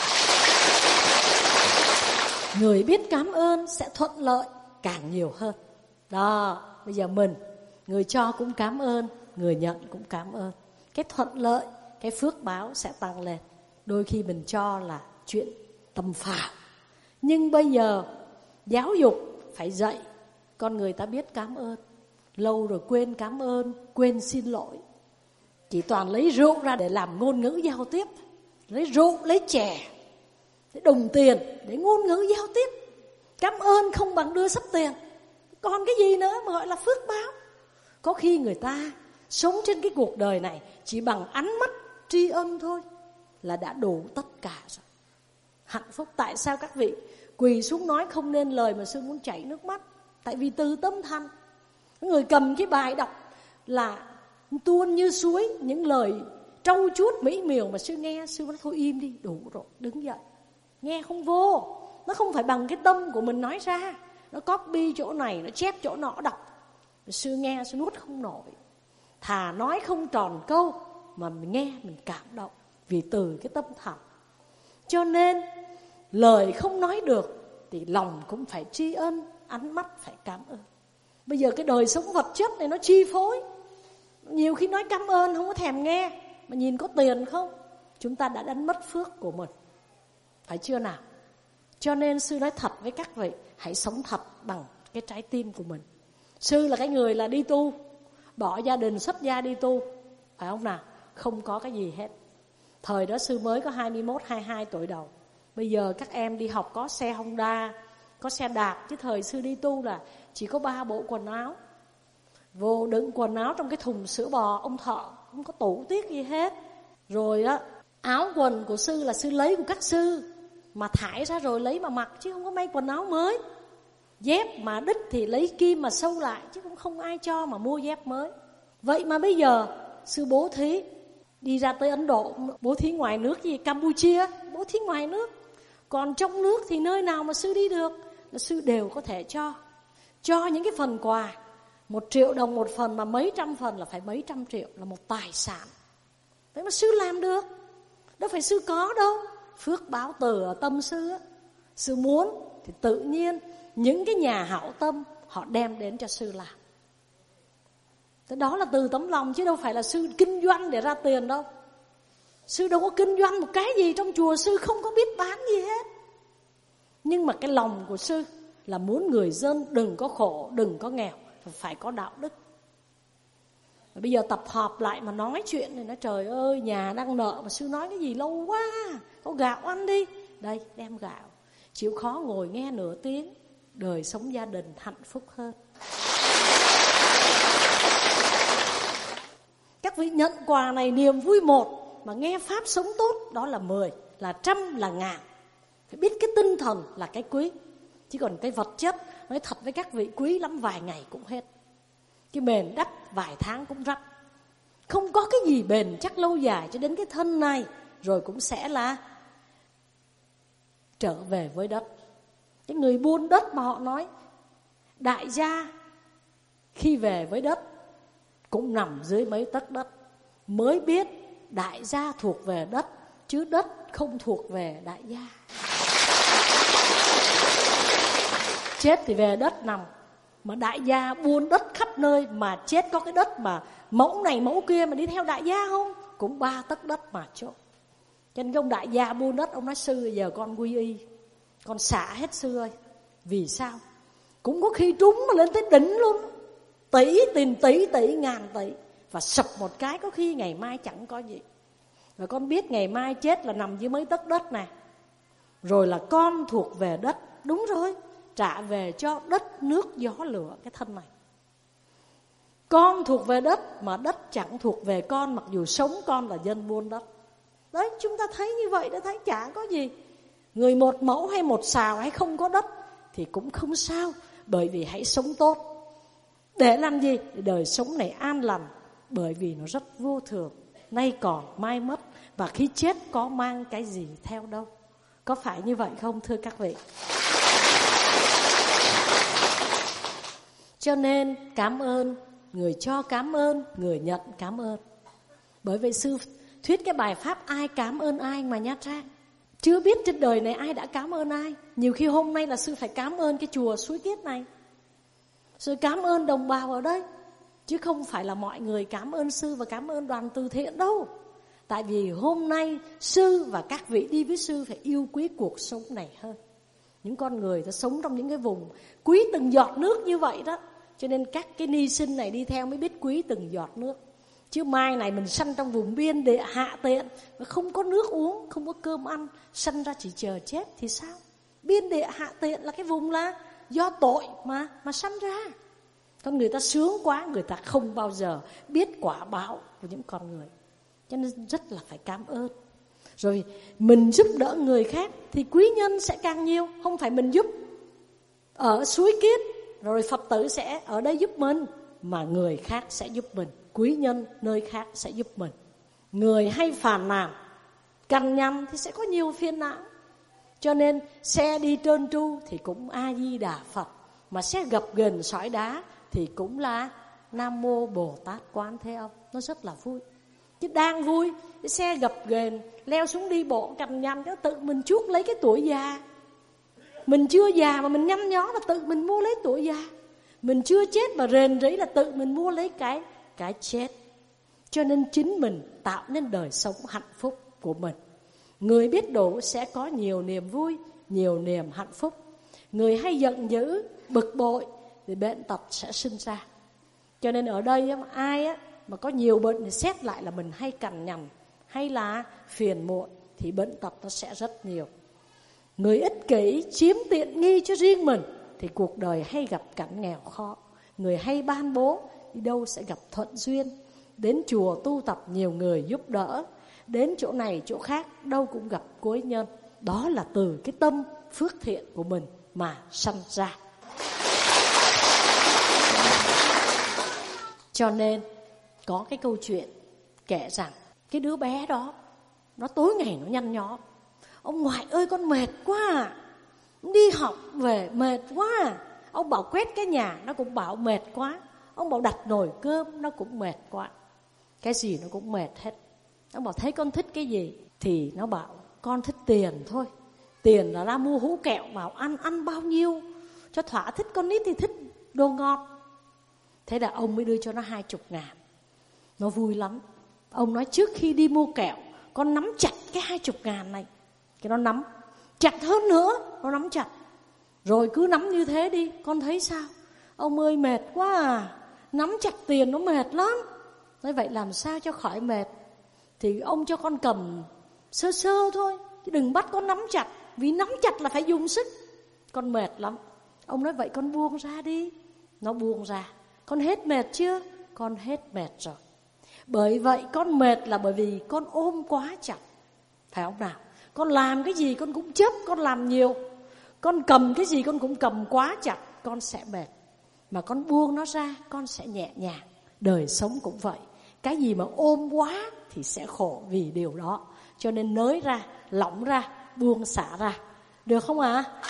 Người biết cảm ơn sẽ thuận lợi càng nhiều hơn. Đó, bây giờ mình, người cho cũng cảm ơn, người nhận cũng cảm ơn. Cái thuận lợi, cái phước báo sẽ tăng lên. Đôi khi mình cho là chuyện tầm phào. Nhưng bây giờ giáo dục phải dạy con người ta biết cảm ơn. Lâu rồi quên cảm ơn, quên xin lỗi. Chỉ toàn lấy rượu ra để làm ngôn ngữ giao tiếp. Lấy rượu, lấy chè, lấy đồng tiền để ngôn ngữ giao tiếp. Cảm ơn không bằng đưa sắp tiền. Còn cái gì nữa mà gọi là phước báo? Có khi người ta sống trên cái cuộc đời này chỉ bằng ánh mắt tri ân thôi là đã đủ tất cả rồi. Hạnh phúc. Tại sao các vị quỳ xuống nói không nên lời mà sư muốn chảy nước mắt? Tại vì từ tâm thành. Người cầm cái bài đọc là tuôn như suối, những lời trau chuốt mỹ miều mà sư nghe, sư nói thôi im đi, đủ rồi, đứng dậy. Nghe không vô, nó không phải bằng cái tâm của mình nói ra. Nó copy chỗ này, nó chép chỗ nọ đọc. Sư nghe, sư nuốt không nổi. Thà nói không tròn câu mà mình nghe mình cảm động, vì từ cái tâm thật. Cho nên lời không nói được thì lòng cũng phải tri ân, ánh mắt phải cảm ơn. Bây giờ cái đời sống vật chất này nó chi phối. Nhiều khi nói cảm ơn không có thèm nghe, mà nhìn có tiền không, chúng ta đã đánh mất phước của mình. Phải chưa nào? Cho nên sư nói thật với các vị, hãy sống thật bằng cái trái tim của mình. Sư là cái người là đi tu, bỏ gia đình xuất gia đi tu, phải không nào? Không có cái gì hết. Thời đó sư mới có hai mươi mốt, hai mươi hai tuổi đầu. Bây giờ các em đi học có xe Honda, có xe đạp. Chứ thời sư đi tu là chỉ có ba bộ quần áo. Vô đựng quần áo trong cái thùng sữa bò ông thợ, không có tủ tiết gì hết. Rồi á, áo quần của sư là sư lấy của các sư, mà thải ra rồi lấy mà mặc, chứ không có may quần áo mới. Dép mà đứt thì lấy kim mà sâu lại, chứ cũng không ai cho mà mua dép mới. Vậy mà bây giờ sư bố thí, đi ra tới Ấn Độ bố thí ngoài nước, gì Campuchia bố thí ngoài nước. Còn trong nước thì nơi nào mà sư đi được là sư đều có thể cho. Cho những cái phần quà, một triệu đồng một phần mà mấy trăm phần là phải mấy trăm triệu, là một tài sản. Vậy mà sư làm được, đâu phải sư có đâu. Phước báo từ ở tâm sư á. Sư muốn thì tự nhiên những cái nhà hảo tâm họ đem đến cho sư làm. Thế đó là từ tấm lòng, chứ đâu phải là sư kinh doanh để ra tiền đâu. Sư đâu có kinh doanh một cái gì trong chùa, sư không có biết bán gì hết. Nhưng mà cái lòng của sư là muốn người dân đừng có khổ, đừng có nghèo, phải có đạo đức. Và bây giờ tập họp lại mà nói chuyện thì nói trời ơi, nhà đang nợ mà sư nói cái gì lâu quá, có gạo ăn đi. Đây, đem gạo. Chịu khó ngồi nghe nửa tiếng, đời sống gia đình hạnh phúc hơn. Các vị nhận quà này niềm vui một, mà nghe pháp sống tốt đó là mười, là trăm, là ngàn. Phải biết cái tinh thần là cái quý. Chứ còn cái vật chất, nói thật với các vị, quý lắm vài ngày cũng hết. Cái bền đắp vài tháng cũng rách. Không có cái gì bền chắc lâu dài cho đến cái thân này, rồi cũng sẽ là trở về với đất. Cái người buôn đất mà họ nói đại gia khi về với đất cũng nằm dưới mấy tấc đất, mới biết đại gia thuộc về đất, chứ đất không thuộc về đại gia. Chết thì về đất nằm, mà đại gia buôn đất khắp nơi, mà chết có cái đất mà mẫu này mẫu kia mà đi theo đại gia không? Cũng ba tấc đất mà chỗ. Cho nên ông đại gia buôn đất, ông nói sư giờ con quy y, con xả hết sư ơi. Vì sao? Cũng có khi trúng mà lên tới đỉnh luôn, tỷ tiền tỷ tỷ ngàn tỷ, và sập một cái có khi ngày mai chẳng có gì. Và con biết ngày mai chết là nằm dưới mấy tấc đất này, rồi là con thuộc về đất. Đúng rồi, trả về cho đất nước gió lửa cái thân này. Con thuộc về đất mà đất chẳng thuộc về con, mặc dù sống con là dân buôn đất. Đấy, chúng ta thấy như vậy đã thấy chả có gì. Người một mẫu hay một xào hay không có đất thì cũng không sao, bởi vì hãy sống tốt. Để làm gì? Để đời sống này an lành, bởi vì nó rất vô thường, nay còn mai mất, và khi chết có mang cái gì theo đâu. Có phải như vậy không thưa các vị? Cho nên cảm ơn, người cho cảm ơn, người nhận cảm ơn. Bởi vậy sư thuyết cái bài pháp ai cảm ơn ai mà Nha Trang. Chưa biết trên đời này ai đã cảm ơn ai. Nhiều khi hôm nay là sư phải cảm ơn cái chùa Suối Kiết này, sư cảm ơn đồng bào ở đây, chứ không phải là mọi người cảm ơn sư và cảm ơn đoàn từ thiện đâu. Tại vì hôm nay sư và các vị đi với sư phải yêu quý cuộc sống này hơn. Những con người ta sống trong những cái vùng quý từng giọt nước như vậy đó, cho nên các cái ni sinh này đi theo mới biết quý từng giọt nước. Chứ mai này mình sanh trong vùng biên địa hạ tiện, không có nước uống, không có cơm ăn, sanh ra chỉ chờ chết thì sao? Biên địa hạ tiện là cái vùng là do tội mà mà sanh ra. Con người ta sướng quá, người ta không bao giờ biết quả báo của những con người. Cho nên rất là phải cảm ơn. Rồi mình giúp đỡ người khác thì quý nhân sẽ càng nhiều. Không phải mình giúp ở Suối Kiết rồi Phật tử sẽ ở đây giúp mình, mà người khác sẽ giúp mình. Quý nhân nơi khác sẽ giúp mình. Người hay phàn nàn cằn nhằn thì sẽ có nhiều phiền não. Cho nên xe đi trơn tru thì cũng A-di-đà Phật, mà xe gập ghềnh sỏi đá thì cũng là Nam Mô Bồ Tát Quán Thế Âm. Nó rất là vui. Chứ đang vui, cái xe gập ghềnh leo xuống đi bộ cằn nhằn, cái tự mình chuốc lấy cái tuổi già. Mình chưa già mà mình nhăn nhó là tự mình mua lấy tuổi già. Mình chưa chết mà rền rĩ là tự mình mua lấy cái cái chết. Cho nên chính mình tạo nên đời sống hạnh phúc của mình. Người biết đủ sẽ có nhiều niềm vui, nhiều niềm hạnh phúc. Người hay giận dữ, bực bội thì bệnh tật sẽ sinh ra. Cho nên ở đây ai á mà có nhiều bệnh thì xét lại là mình hay cằn nhằn hay là phiền muộn thì bệnh tật nó sẽ rất nhiều. Người ích kỷ chiếm tiện nghi cho riêng mình thì cuộc đời hay gặp cảnh nghèo khó. Người hay ban bố đi đâu sẽ gặp thuận duyên. Đến chùa tu tập nhiều người giúp đỡ, đến chỗ này chỗ khác đâu cũng gặp quý nhân. Đó là từ cái tâm phước thiện của mình mà sanh ra. Cho nên có cái câu chuyện kể rằng cái đứa bé đó nó tối ngày nó nhăn nhó. Ông ngoại ơi con mệt quá à. Đi học về mệt quá à. Ông bảo quét cái nhà nó cũng bảo mệt quá. Ông bảo đặt nồi cơm nó cũng mệt quá. Cái gì nó cũng mệt hết. Ông bảo thấy con thích cái gì thì nó bảo con thích tiền thôi. Tiền là ra mua hũ kẹo, bảo ăn ăn bao nhiêu cho thỏa thích. Con nít thì thích đồ ngọt. Thế là ông mới đưa cho nó hai chục ngàn. Nó vui lắm. Ông nói trước khi đi mua kẹo con nắm chặt cái hai chục ngàn này. Cái nó nắm chặt hơn nữa, nó nắm chặt. Rồi cứ nắm như thế đi. Con thấy sao? Ông ơi mệt quá à, nắm chặt tiền nó mệt lắm. Nói vậy làm sao cho khỏi mệt? Thì ông cho con cầm sơ sơ thôi, chứ đừng bắt con nắm chặt. Vì nắm chặt là phải dùng sức, con mệt lắm. Ông nói vậy con buông ra đi. Nó buông ra. Con hết mệt chưa? Con hết mệt rồi. Bởi vậy con mệt là bởi vì con ôm quá chặt, phải không nào? Con làm cái gì con cũng chấp, con làm nhiều. Con cầm cái gì con cũng cầm quá chặt, con sẽ mệt. Mà con buông nó ra, con sẽ nhẹ nhàng. Đời sống cũng vậy. Cái gì mà ôm quá thì sẽ khổ vì điều đó. Cho nên nới ra, lỏng ra, buông xả ra. Được không ạ? À?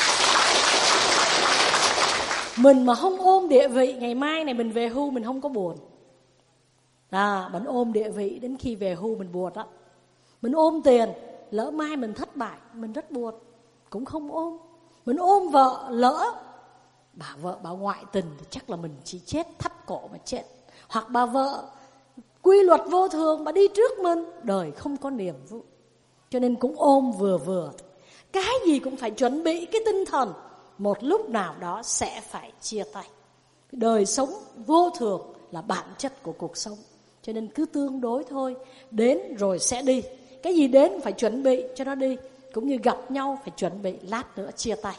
Mình mà không ôm địa vị, ngày mai này mình về hưu mình không có buồn. À, mình ôm địa vị đến khi về hưu mình buồn đó. Mình ôm tiền, lỡ mai mình thất bại, mình rất buồn, cũng không ôm. Mình ôm vợ, lỡ bà vợ bà ngoại tình thì chắc là mình chỉ chết thắt cổ mà chết. Hoặc bà vợ quy luật vô thường, bà đi trước mình, đời không có niềm vui. Cho nên cũng ôm vừa vừa. Cái gì cũng phải chuẩn bị cái tinh thần, một lúc nào đó sẽ phải chia tay. Đời sống vô thường là bản chất của cuộc sống. Cho nên cứ tương đối thôi. Đến rồi sẽ đi. Cái gì đến phải chuẩn bị cho nó đi. Cũng như gặp nhau phải chuẩn bị lát nữa chia tay.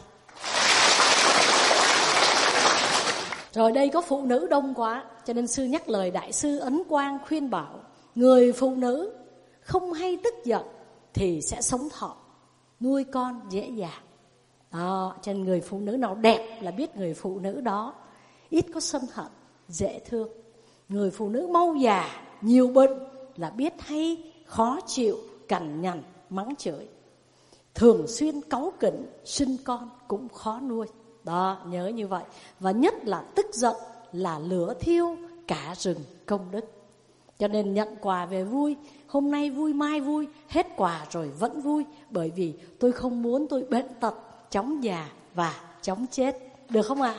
Rồi đây có phụ nữ đông quá, cho nên sư nhắc lời Đại sư Ấn Quang khuyên bảo: người phụ nữ không hay tức giận thì sẽ sống thọ, nuôi con dễ dàng. Đó, cho nên người phụ nữ nào đẹp là biết người phụ nữ đó ít có sân hận, dễ thương. Người phụ nữ mau già, nhiều bệnh là biết hay khó chịu, cằn nhằn, mắng chửi. Thường xuyên cáu kỉnh, sinh con cũng khó nuôi. Đó, nhớ như vậy. Và nhất là tức giận là lửa thiêu cả rừng công đức. Cho nên nhận quà về vui, hôm nay vui mai vui, hết quà rồi vẫn vui. Bởi vì tôi không muốn tôi bệnh tật, chóng già và chóng chết. Được không ạ?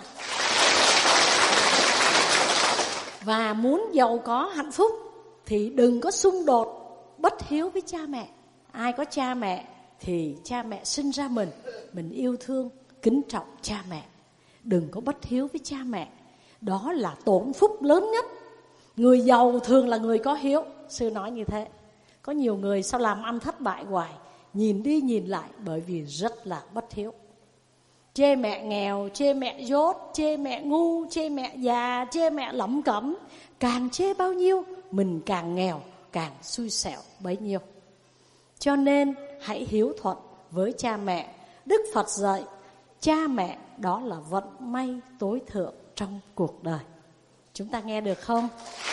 Và muốn giàu có hạnh phúc thì đừng có xung đột bất hiếu với cha mẹ. Ai có cha mẹ thì cha mẹ sinh ra mình, mình yêu thương, kính trọng cha mẹ. Đừng có bất hiếu với cha mẹ. Đó là tổn phúc lớn nhất. Người giàu thường là người có hiếu. Sư nói như thế. Có nhiều người sao làm ăn thất bại hoài, nhìn đi nhìn lại bởi vì rất là bất hiếu. Chê mẹ nghèo, chê mẹ dốt, chê mẹ ngu, chê mẹ già, chê mẹ lẩm cẩm. Càng chê bao nhiêu, mình càng nghèo, càng xui xẻo bấy nhiêu. Cho nên hãy hiếu thuận với cha mẹ. Đức Phật dạy cha mẹ đó là vận may tối thượng trong cuộc đời. Chúng ta nghe được không?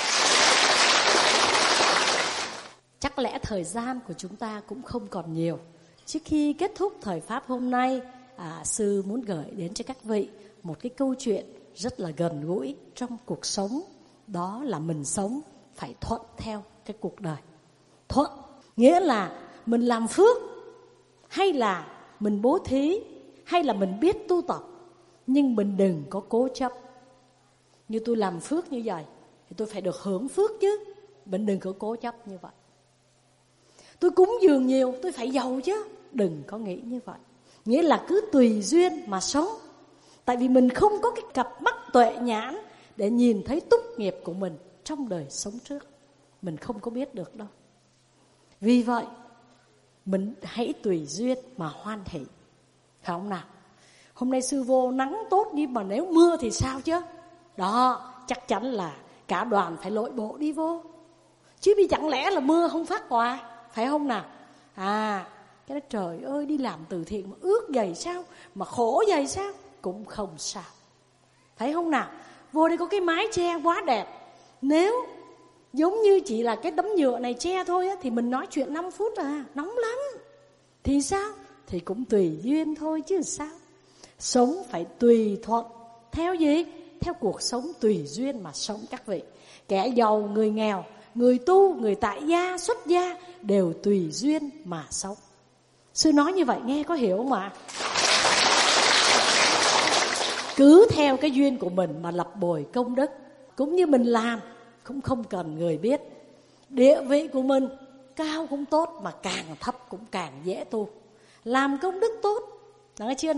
Chắc lẽ thời gian của chúng ta cũng không còn nhiều. Trước khi kết thúc thời Pháp hôm nay, à, sư muốn gửi đến cho các vị một cái câu chuyện rất là gần gũi trong cuộc sống. Đó là mình sống phải thuận theo cái cuộc đời. Thuận nghĩa là mình làm phước, hay là mình bố thí, hay là mình biết tu tập, nhưng mình đừng có cố chấp. Như tôi làm phước như vậy thì tôi phải được hưởng phước chứ. Mình đừng có cố chấp như vậy. Tôi cúng dường nhiều, tôi phải giàu chứ. Đừng có nghĩ như vậy. Nghĩa là cứ tùy duyên mà sống. Tại vì mình không có cái cặp mắt tuệ nhãn để nhìn thấy túc nghiệp của mình trong đời sống trước. Mình không có biết được đâu. Vì vậy mình hãy tùy duyên mà hoan hỷ. Phải không nào? Hôm nay sư vô nắng tốt, nhưng mà nếu mưa thì sao chứ? Đó, chắc chắn là cả đoàn phải lội bộ đi vô. Chứ vì chẳng lẽ là mưa không phát quà, phải không nào? À, cái đó trời ơi, đi làm từ thiện mà ướt giày sao, mà khổ giày sao, cũng không sao. Phải không nào? Vô đây có cái mái che quá đẹp. Nếu giống như chỉ là cái tấm nhựa này che thôi á, thì mình nói chuyện năm phút à, nóng lắm. Thì sao? Thì cũng tùy duyên thôi chứ sao. Sống phải tùy thuận. Theo gì? Theo cuộc sống tùy duyên mà sống các vị. Kẻ giàu, người nghèo, người tu, người tại gia, xuất gia đều tùy duyên mà sống. Sư nói như vậy nghe có hiểu không ạ? Cứ theo cái duyên của mình mà lập bồi công đức. Cũng như mình làm cũng không cần người biết. Địa vị của mình cao cũng tốt, mà càng thấp cũng càng dễ tu. Làm công đức tốt, nói chưa nào?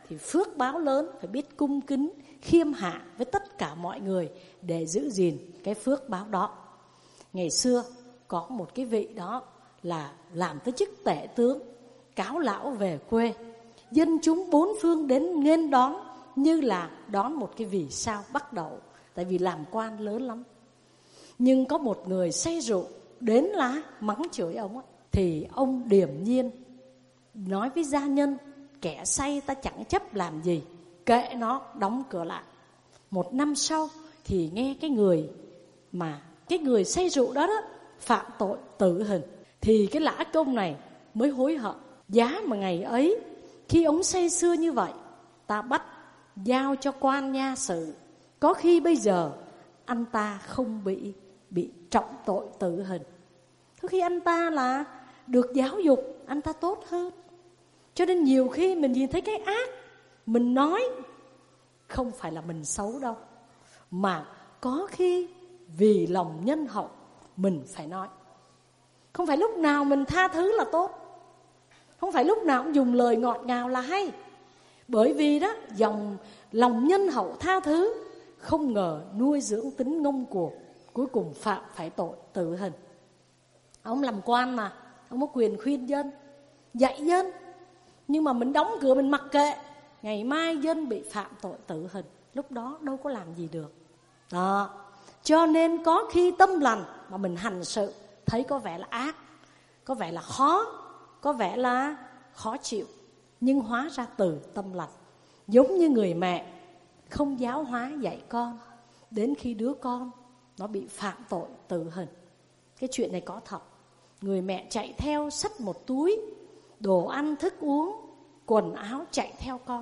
thì phước báo lớn, phải biết cung kính, khiêm hạ với tất cả mọi người để giữ gìn cái phước báo đó. Ngày xưa có một cái vị đó là làm tới chức tể tướng, cáo lão về quê. Dân chúng bốn phương đến nghênh đón như là đón một cái vì sao bắt đầu, tại vì làm quan lớn lắm. Nhưng có một người say rượu đến là mắng chửi ông ấy, thì ông điềm nhiên nói với gia nhân: kẻ say ta chẳng chấp làm gì, kệ nó, đóng cửa lại. Một năm sau thì nghe cái người mà cái người say rượu đó đó phạm tội tử hình, thì cái lã công này mới hối hận. Giá mà ngày ấy khi ông say sưa như vậy, ta bắt giao cho quan nha sự, có khi bây giờ anh ta không bị bị trọng tội tử hình. Có khi anh ta là được giáo dục, anh ta tốt hơn. Cho nên nhiều khi mình nhìn thấy cái ác, mình nói không phải là mình xấu đâu, mà có khi vì lòng nhân hậu mình phải nói. Không phải lúc nào mình tha thứ là tốt, không phải lúc nào cũng dùng lời ngọt ngào là hay. Bởi vì đó, dòng lòng nhân hậu tha thứ không ngờ nuôi dưỡng tính ngông cuồng, cuối cùng phạm phải tội tử hình. Ông làm quan mà, ông có quyền khuyên dân, dạy dân. Nhưng mà mình đóng cửa, mình mặc kệ, ngày mai dân bị phạm tội tử hình, lúc đó đâu có làm gì được. Đó. Cho nên có khi tâm lành mà mình hành sự thấy có vẻ là ác, có vẻ là khó, có vẻ là khó chịu, nhưng hóa ra từ tâm lành. Giống như người mẹ không giáo hóa dạy con, đến khi đứa con nó bị phạm tội tử hình. Cái chuyện này có thật. Người mẹ chạy theo xách một túi đồ ăn, thức uống, quần áo chạy theo con.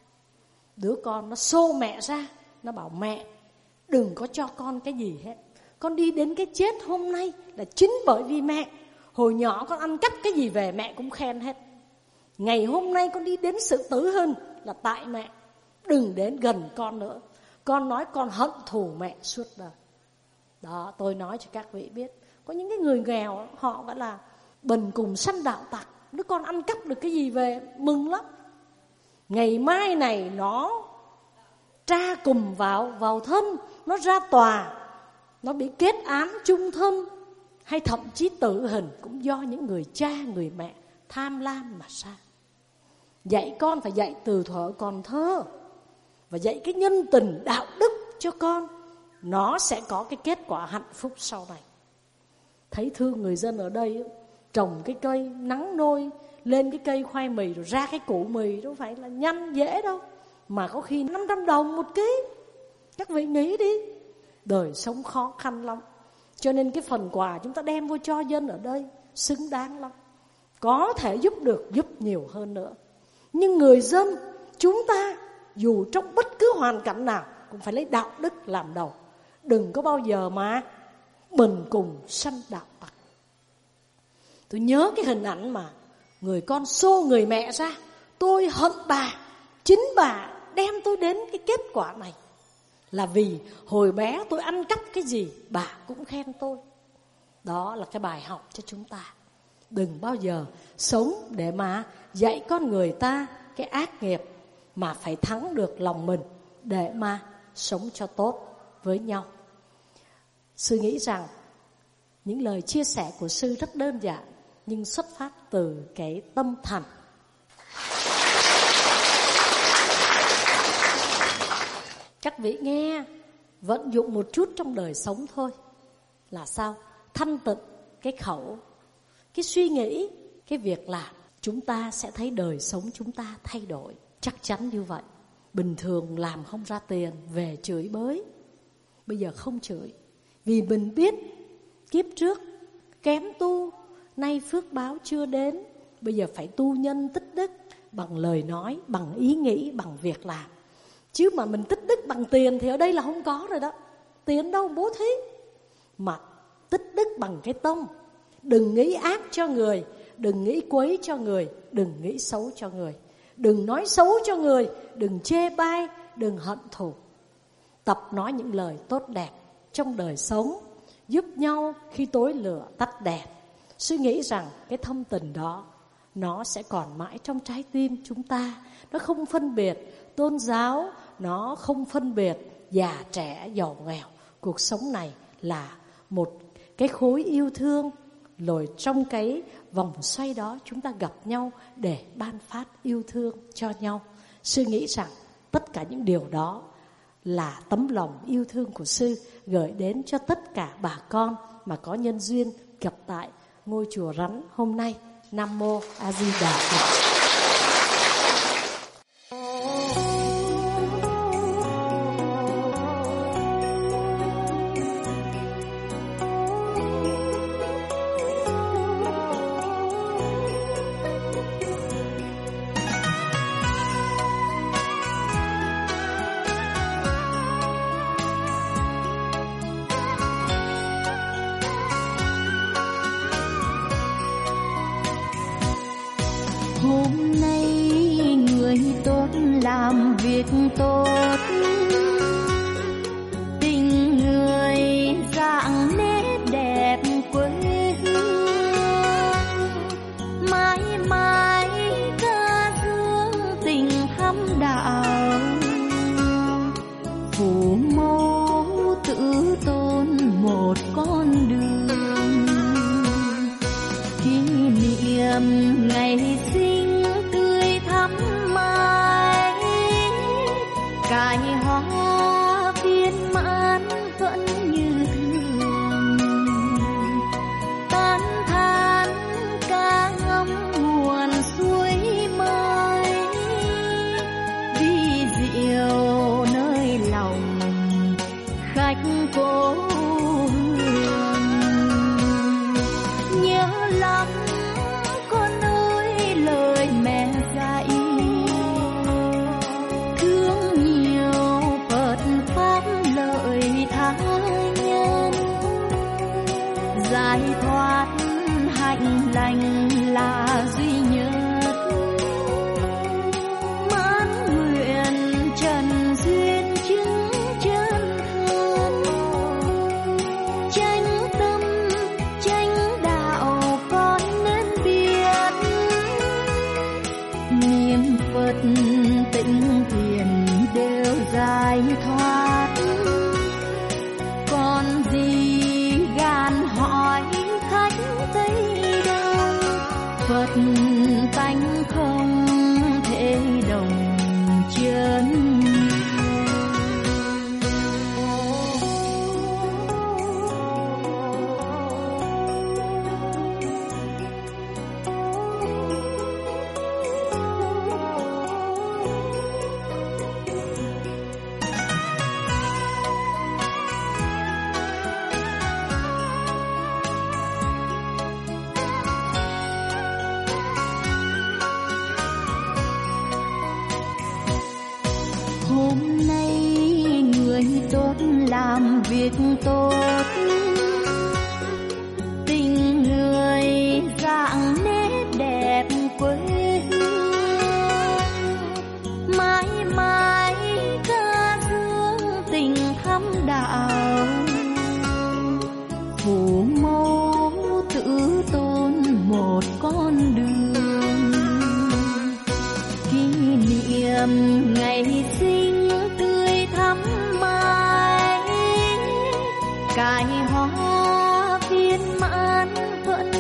Đứa con nó xô mẹ ra, nó bảo: mẹ đừng có cho con cái gì hết, con đi đến cái chết hôm nay là chính bởi vì mẹ. Hồi nhỏ con ăn cắp cái gì về mẹ cũng khen hết. Ngày hôm nay con đi đến sự tử hình là tại mẹ, đừng đến gần con nữa. Con nói con hận thù mẹ suốt đời. Đó, tôi nói cho các vị biết, có những cái người nghèo họ gọi là bần cùng sanh đạo tặc, đứa con ăn cắp được cái gì về mừng lắm. Ngày mai này nó tra cùng vào vào thân, nó ra tòa, nó bị kết án chung thân hay thậm chí tử hình, cũng do những người cha người mẹ tham lam mà ra. Dạy con phải dạy từ thuở còn thơ, và dạy cái nhân tình đạo đức cho con, nó sẽ có cái kết quả hạnh phúc sau này. Thấy thương người dân ở đây trồng cái cây nắng nôi lên cái cây khoai mì rồi ra cái củ mì, đâu phải là nhanh dễ đâu, mà có khi năm trăm đồng một ký. Các vị nghĩ đi, đời sống khó khăn lắm. Cho nên cái phần quà chúng ta đem vô cho dân ở đây xứng đáng lắm, có thể giúp được giúp nhiều hơn nữa. Nhưng người dân chúng ta dù trong bất cứ hoàn cảnh nào cũng phải lấy đạo đức làm đầu, đừng có bao giờ mà bần cùng sanh đạo tặc. Tôi nhớ cái hình ảnh mà người con xô người mẹ ra: tôi hận bà, chính bà đem tôi đến cái kết quả này, là vì hồi bé tôi ăn cắp cái gì bà cũng khen tôi. Đó là cái bài học cho chúng ta. Đừng bao giờ sống để mà dạy con người ta cái ác nghiệp, mà phải thắng được lòng mình để mà sống cho tốt với nhau. Sư nghĩ rằng những lời chia sẻ của sư rất đơn giản, nhưng xuất phát từ cái tâm thành. Các vị nghe, vận dụng một chút trong đời sống thôi là sao? Thanh tịnh cái khẩu, cái suy nghĩ, cái việc làm, chúng ta sẽ thấy đời sống chúng ta thay đổi. Chắc chắn như vậy. Bình thường làm không ra tiền, về chửi bới. Bây giờ không chửi, vì mình biết kiếp trước kém tu, nay phước báo chưa đến. Bây giờ phải tu nhân tích đức bằng lời nói, bằng ý nghĩ, bằng việc làm. Chứ mà mình tích đức bằng tiền thì ở đây là không có rồi đó. Tiền đâu bố thí. Mà tích đức bằng cái tâm. Đừng nghĩ ác cho người, đừng nghĩ quấy cho người, đừng nghĩ xấu cho người, đừng nói xấu cho người, đừng chê bai, đừng hận thù. Tập nói những lời tốt đẹp trong đời sống, giúp nhau khi tối lửa tắt đèn. Suy nghĩ rằng cái thâm tình đó nó sẽ còn mãi trong trái tim chúng ta. Nó không phân biệt tôn giáo, nó không phân biệt già trẻ giàu nghèo. Cuộc sống này là một cái khối yêu thương, rồi trong cái vòng xoay đó chúng ta gặp nhau để ban phát yêu thương cho nhau. Sư nghĩ rằng tất cả những điều đó là tấm lòng yêu thương của sư gửi đến cho tất cả bà con mà có nhân duyên gặp tại ngôi chùa Rắn hôm nay. Nam mô A Di Đà Phật. Hôm nay người tốt làm việc tốt, tình người dạng nét đẹp quê hương, mãi mãi ca dương tình thắm đạo, phủ mẫu tự tôn một con đường, kỷ niệm ngày sinh tươi thắm mai, cài hoa viên mãn vẫn như thường, tán thán ca ngâm nguồn suối mới, vì diệu nơi lòng khách cố hương. Nhớ lắm con ơi lời mẹ dạy, thương nhiều Phật pháp lợi tha nhân, giải thoát hạnh lành là duy nhất, mãn nguyện trần duyên chứng chân thân, chánh tâm chánh đạo con nên biết, niệm Phật tịnh thiền đều giải thoát, còn gì gan hỏi khách Tây Đông, Phật tánh không thể đồng chân. Hôm nay người tốt làm việc tốt, tình người dạng nét đẹp quê hương, mãi mãi ca dương tình thắm đạo, phủ mẫu tự tôn một con đường, kỷ niệm ngày sinh tươi thắm mai, cài hoa viên mãn vẫn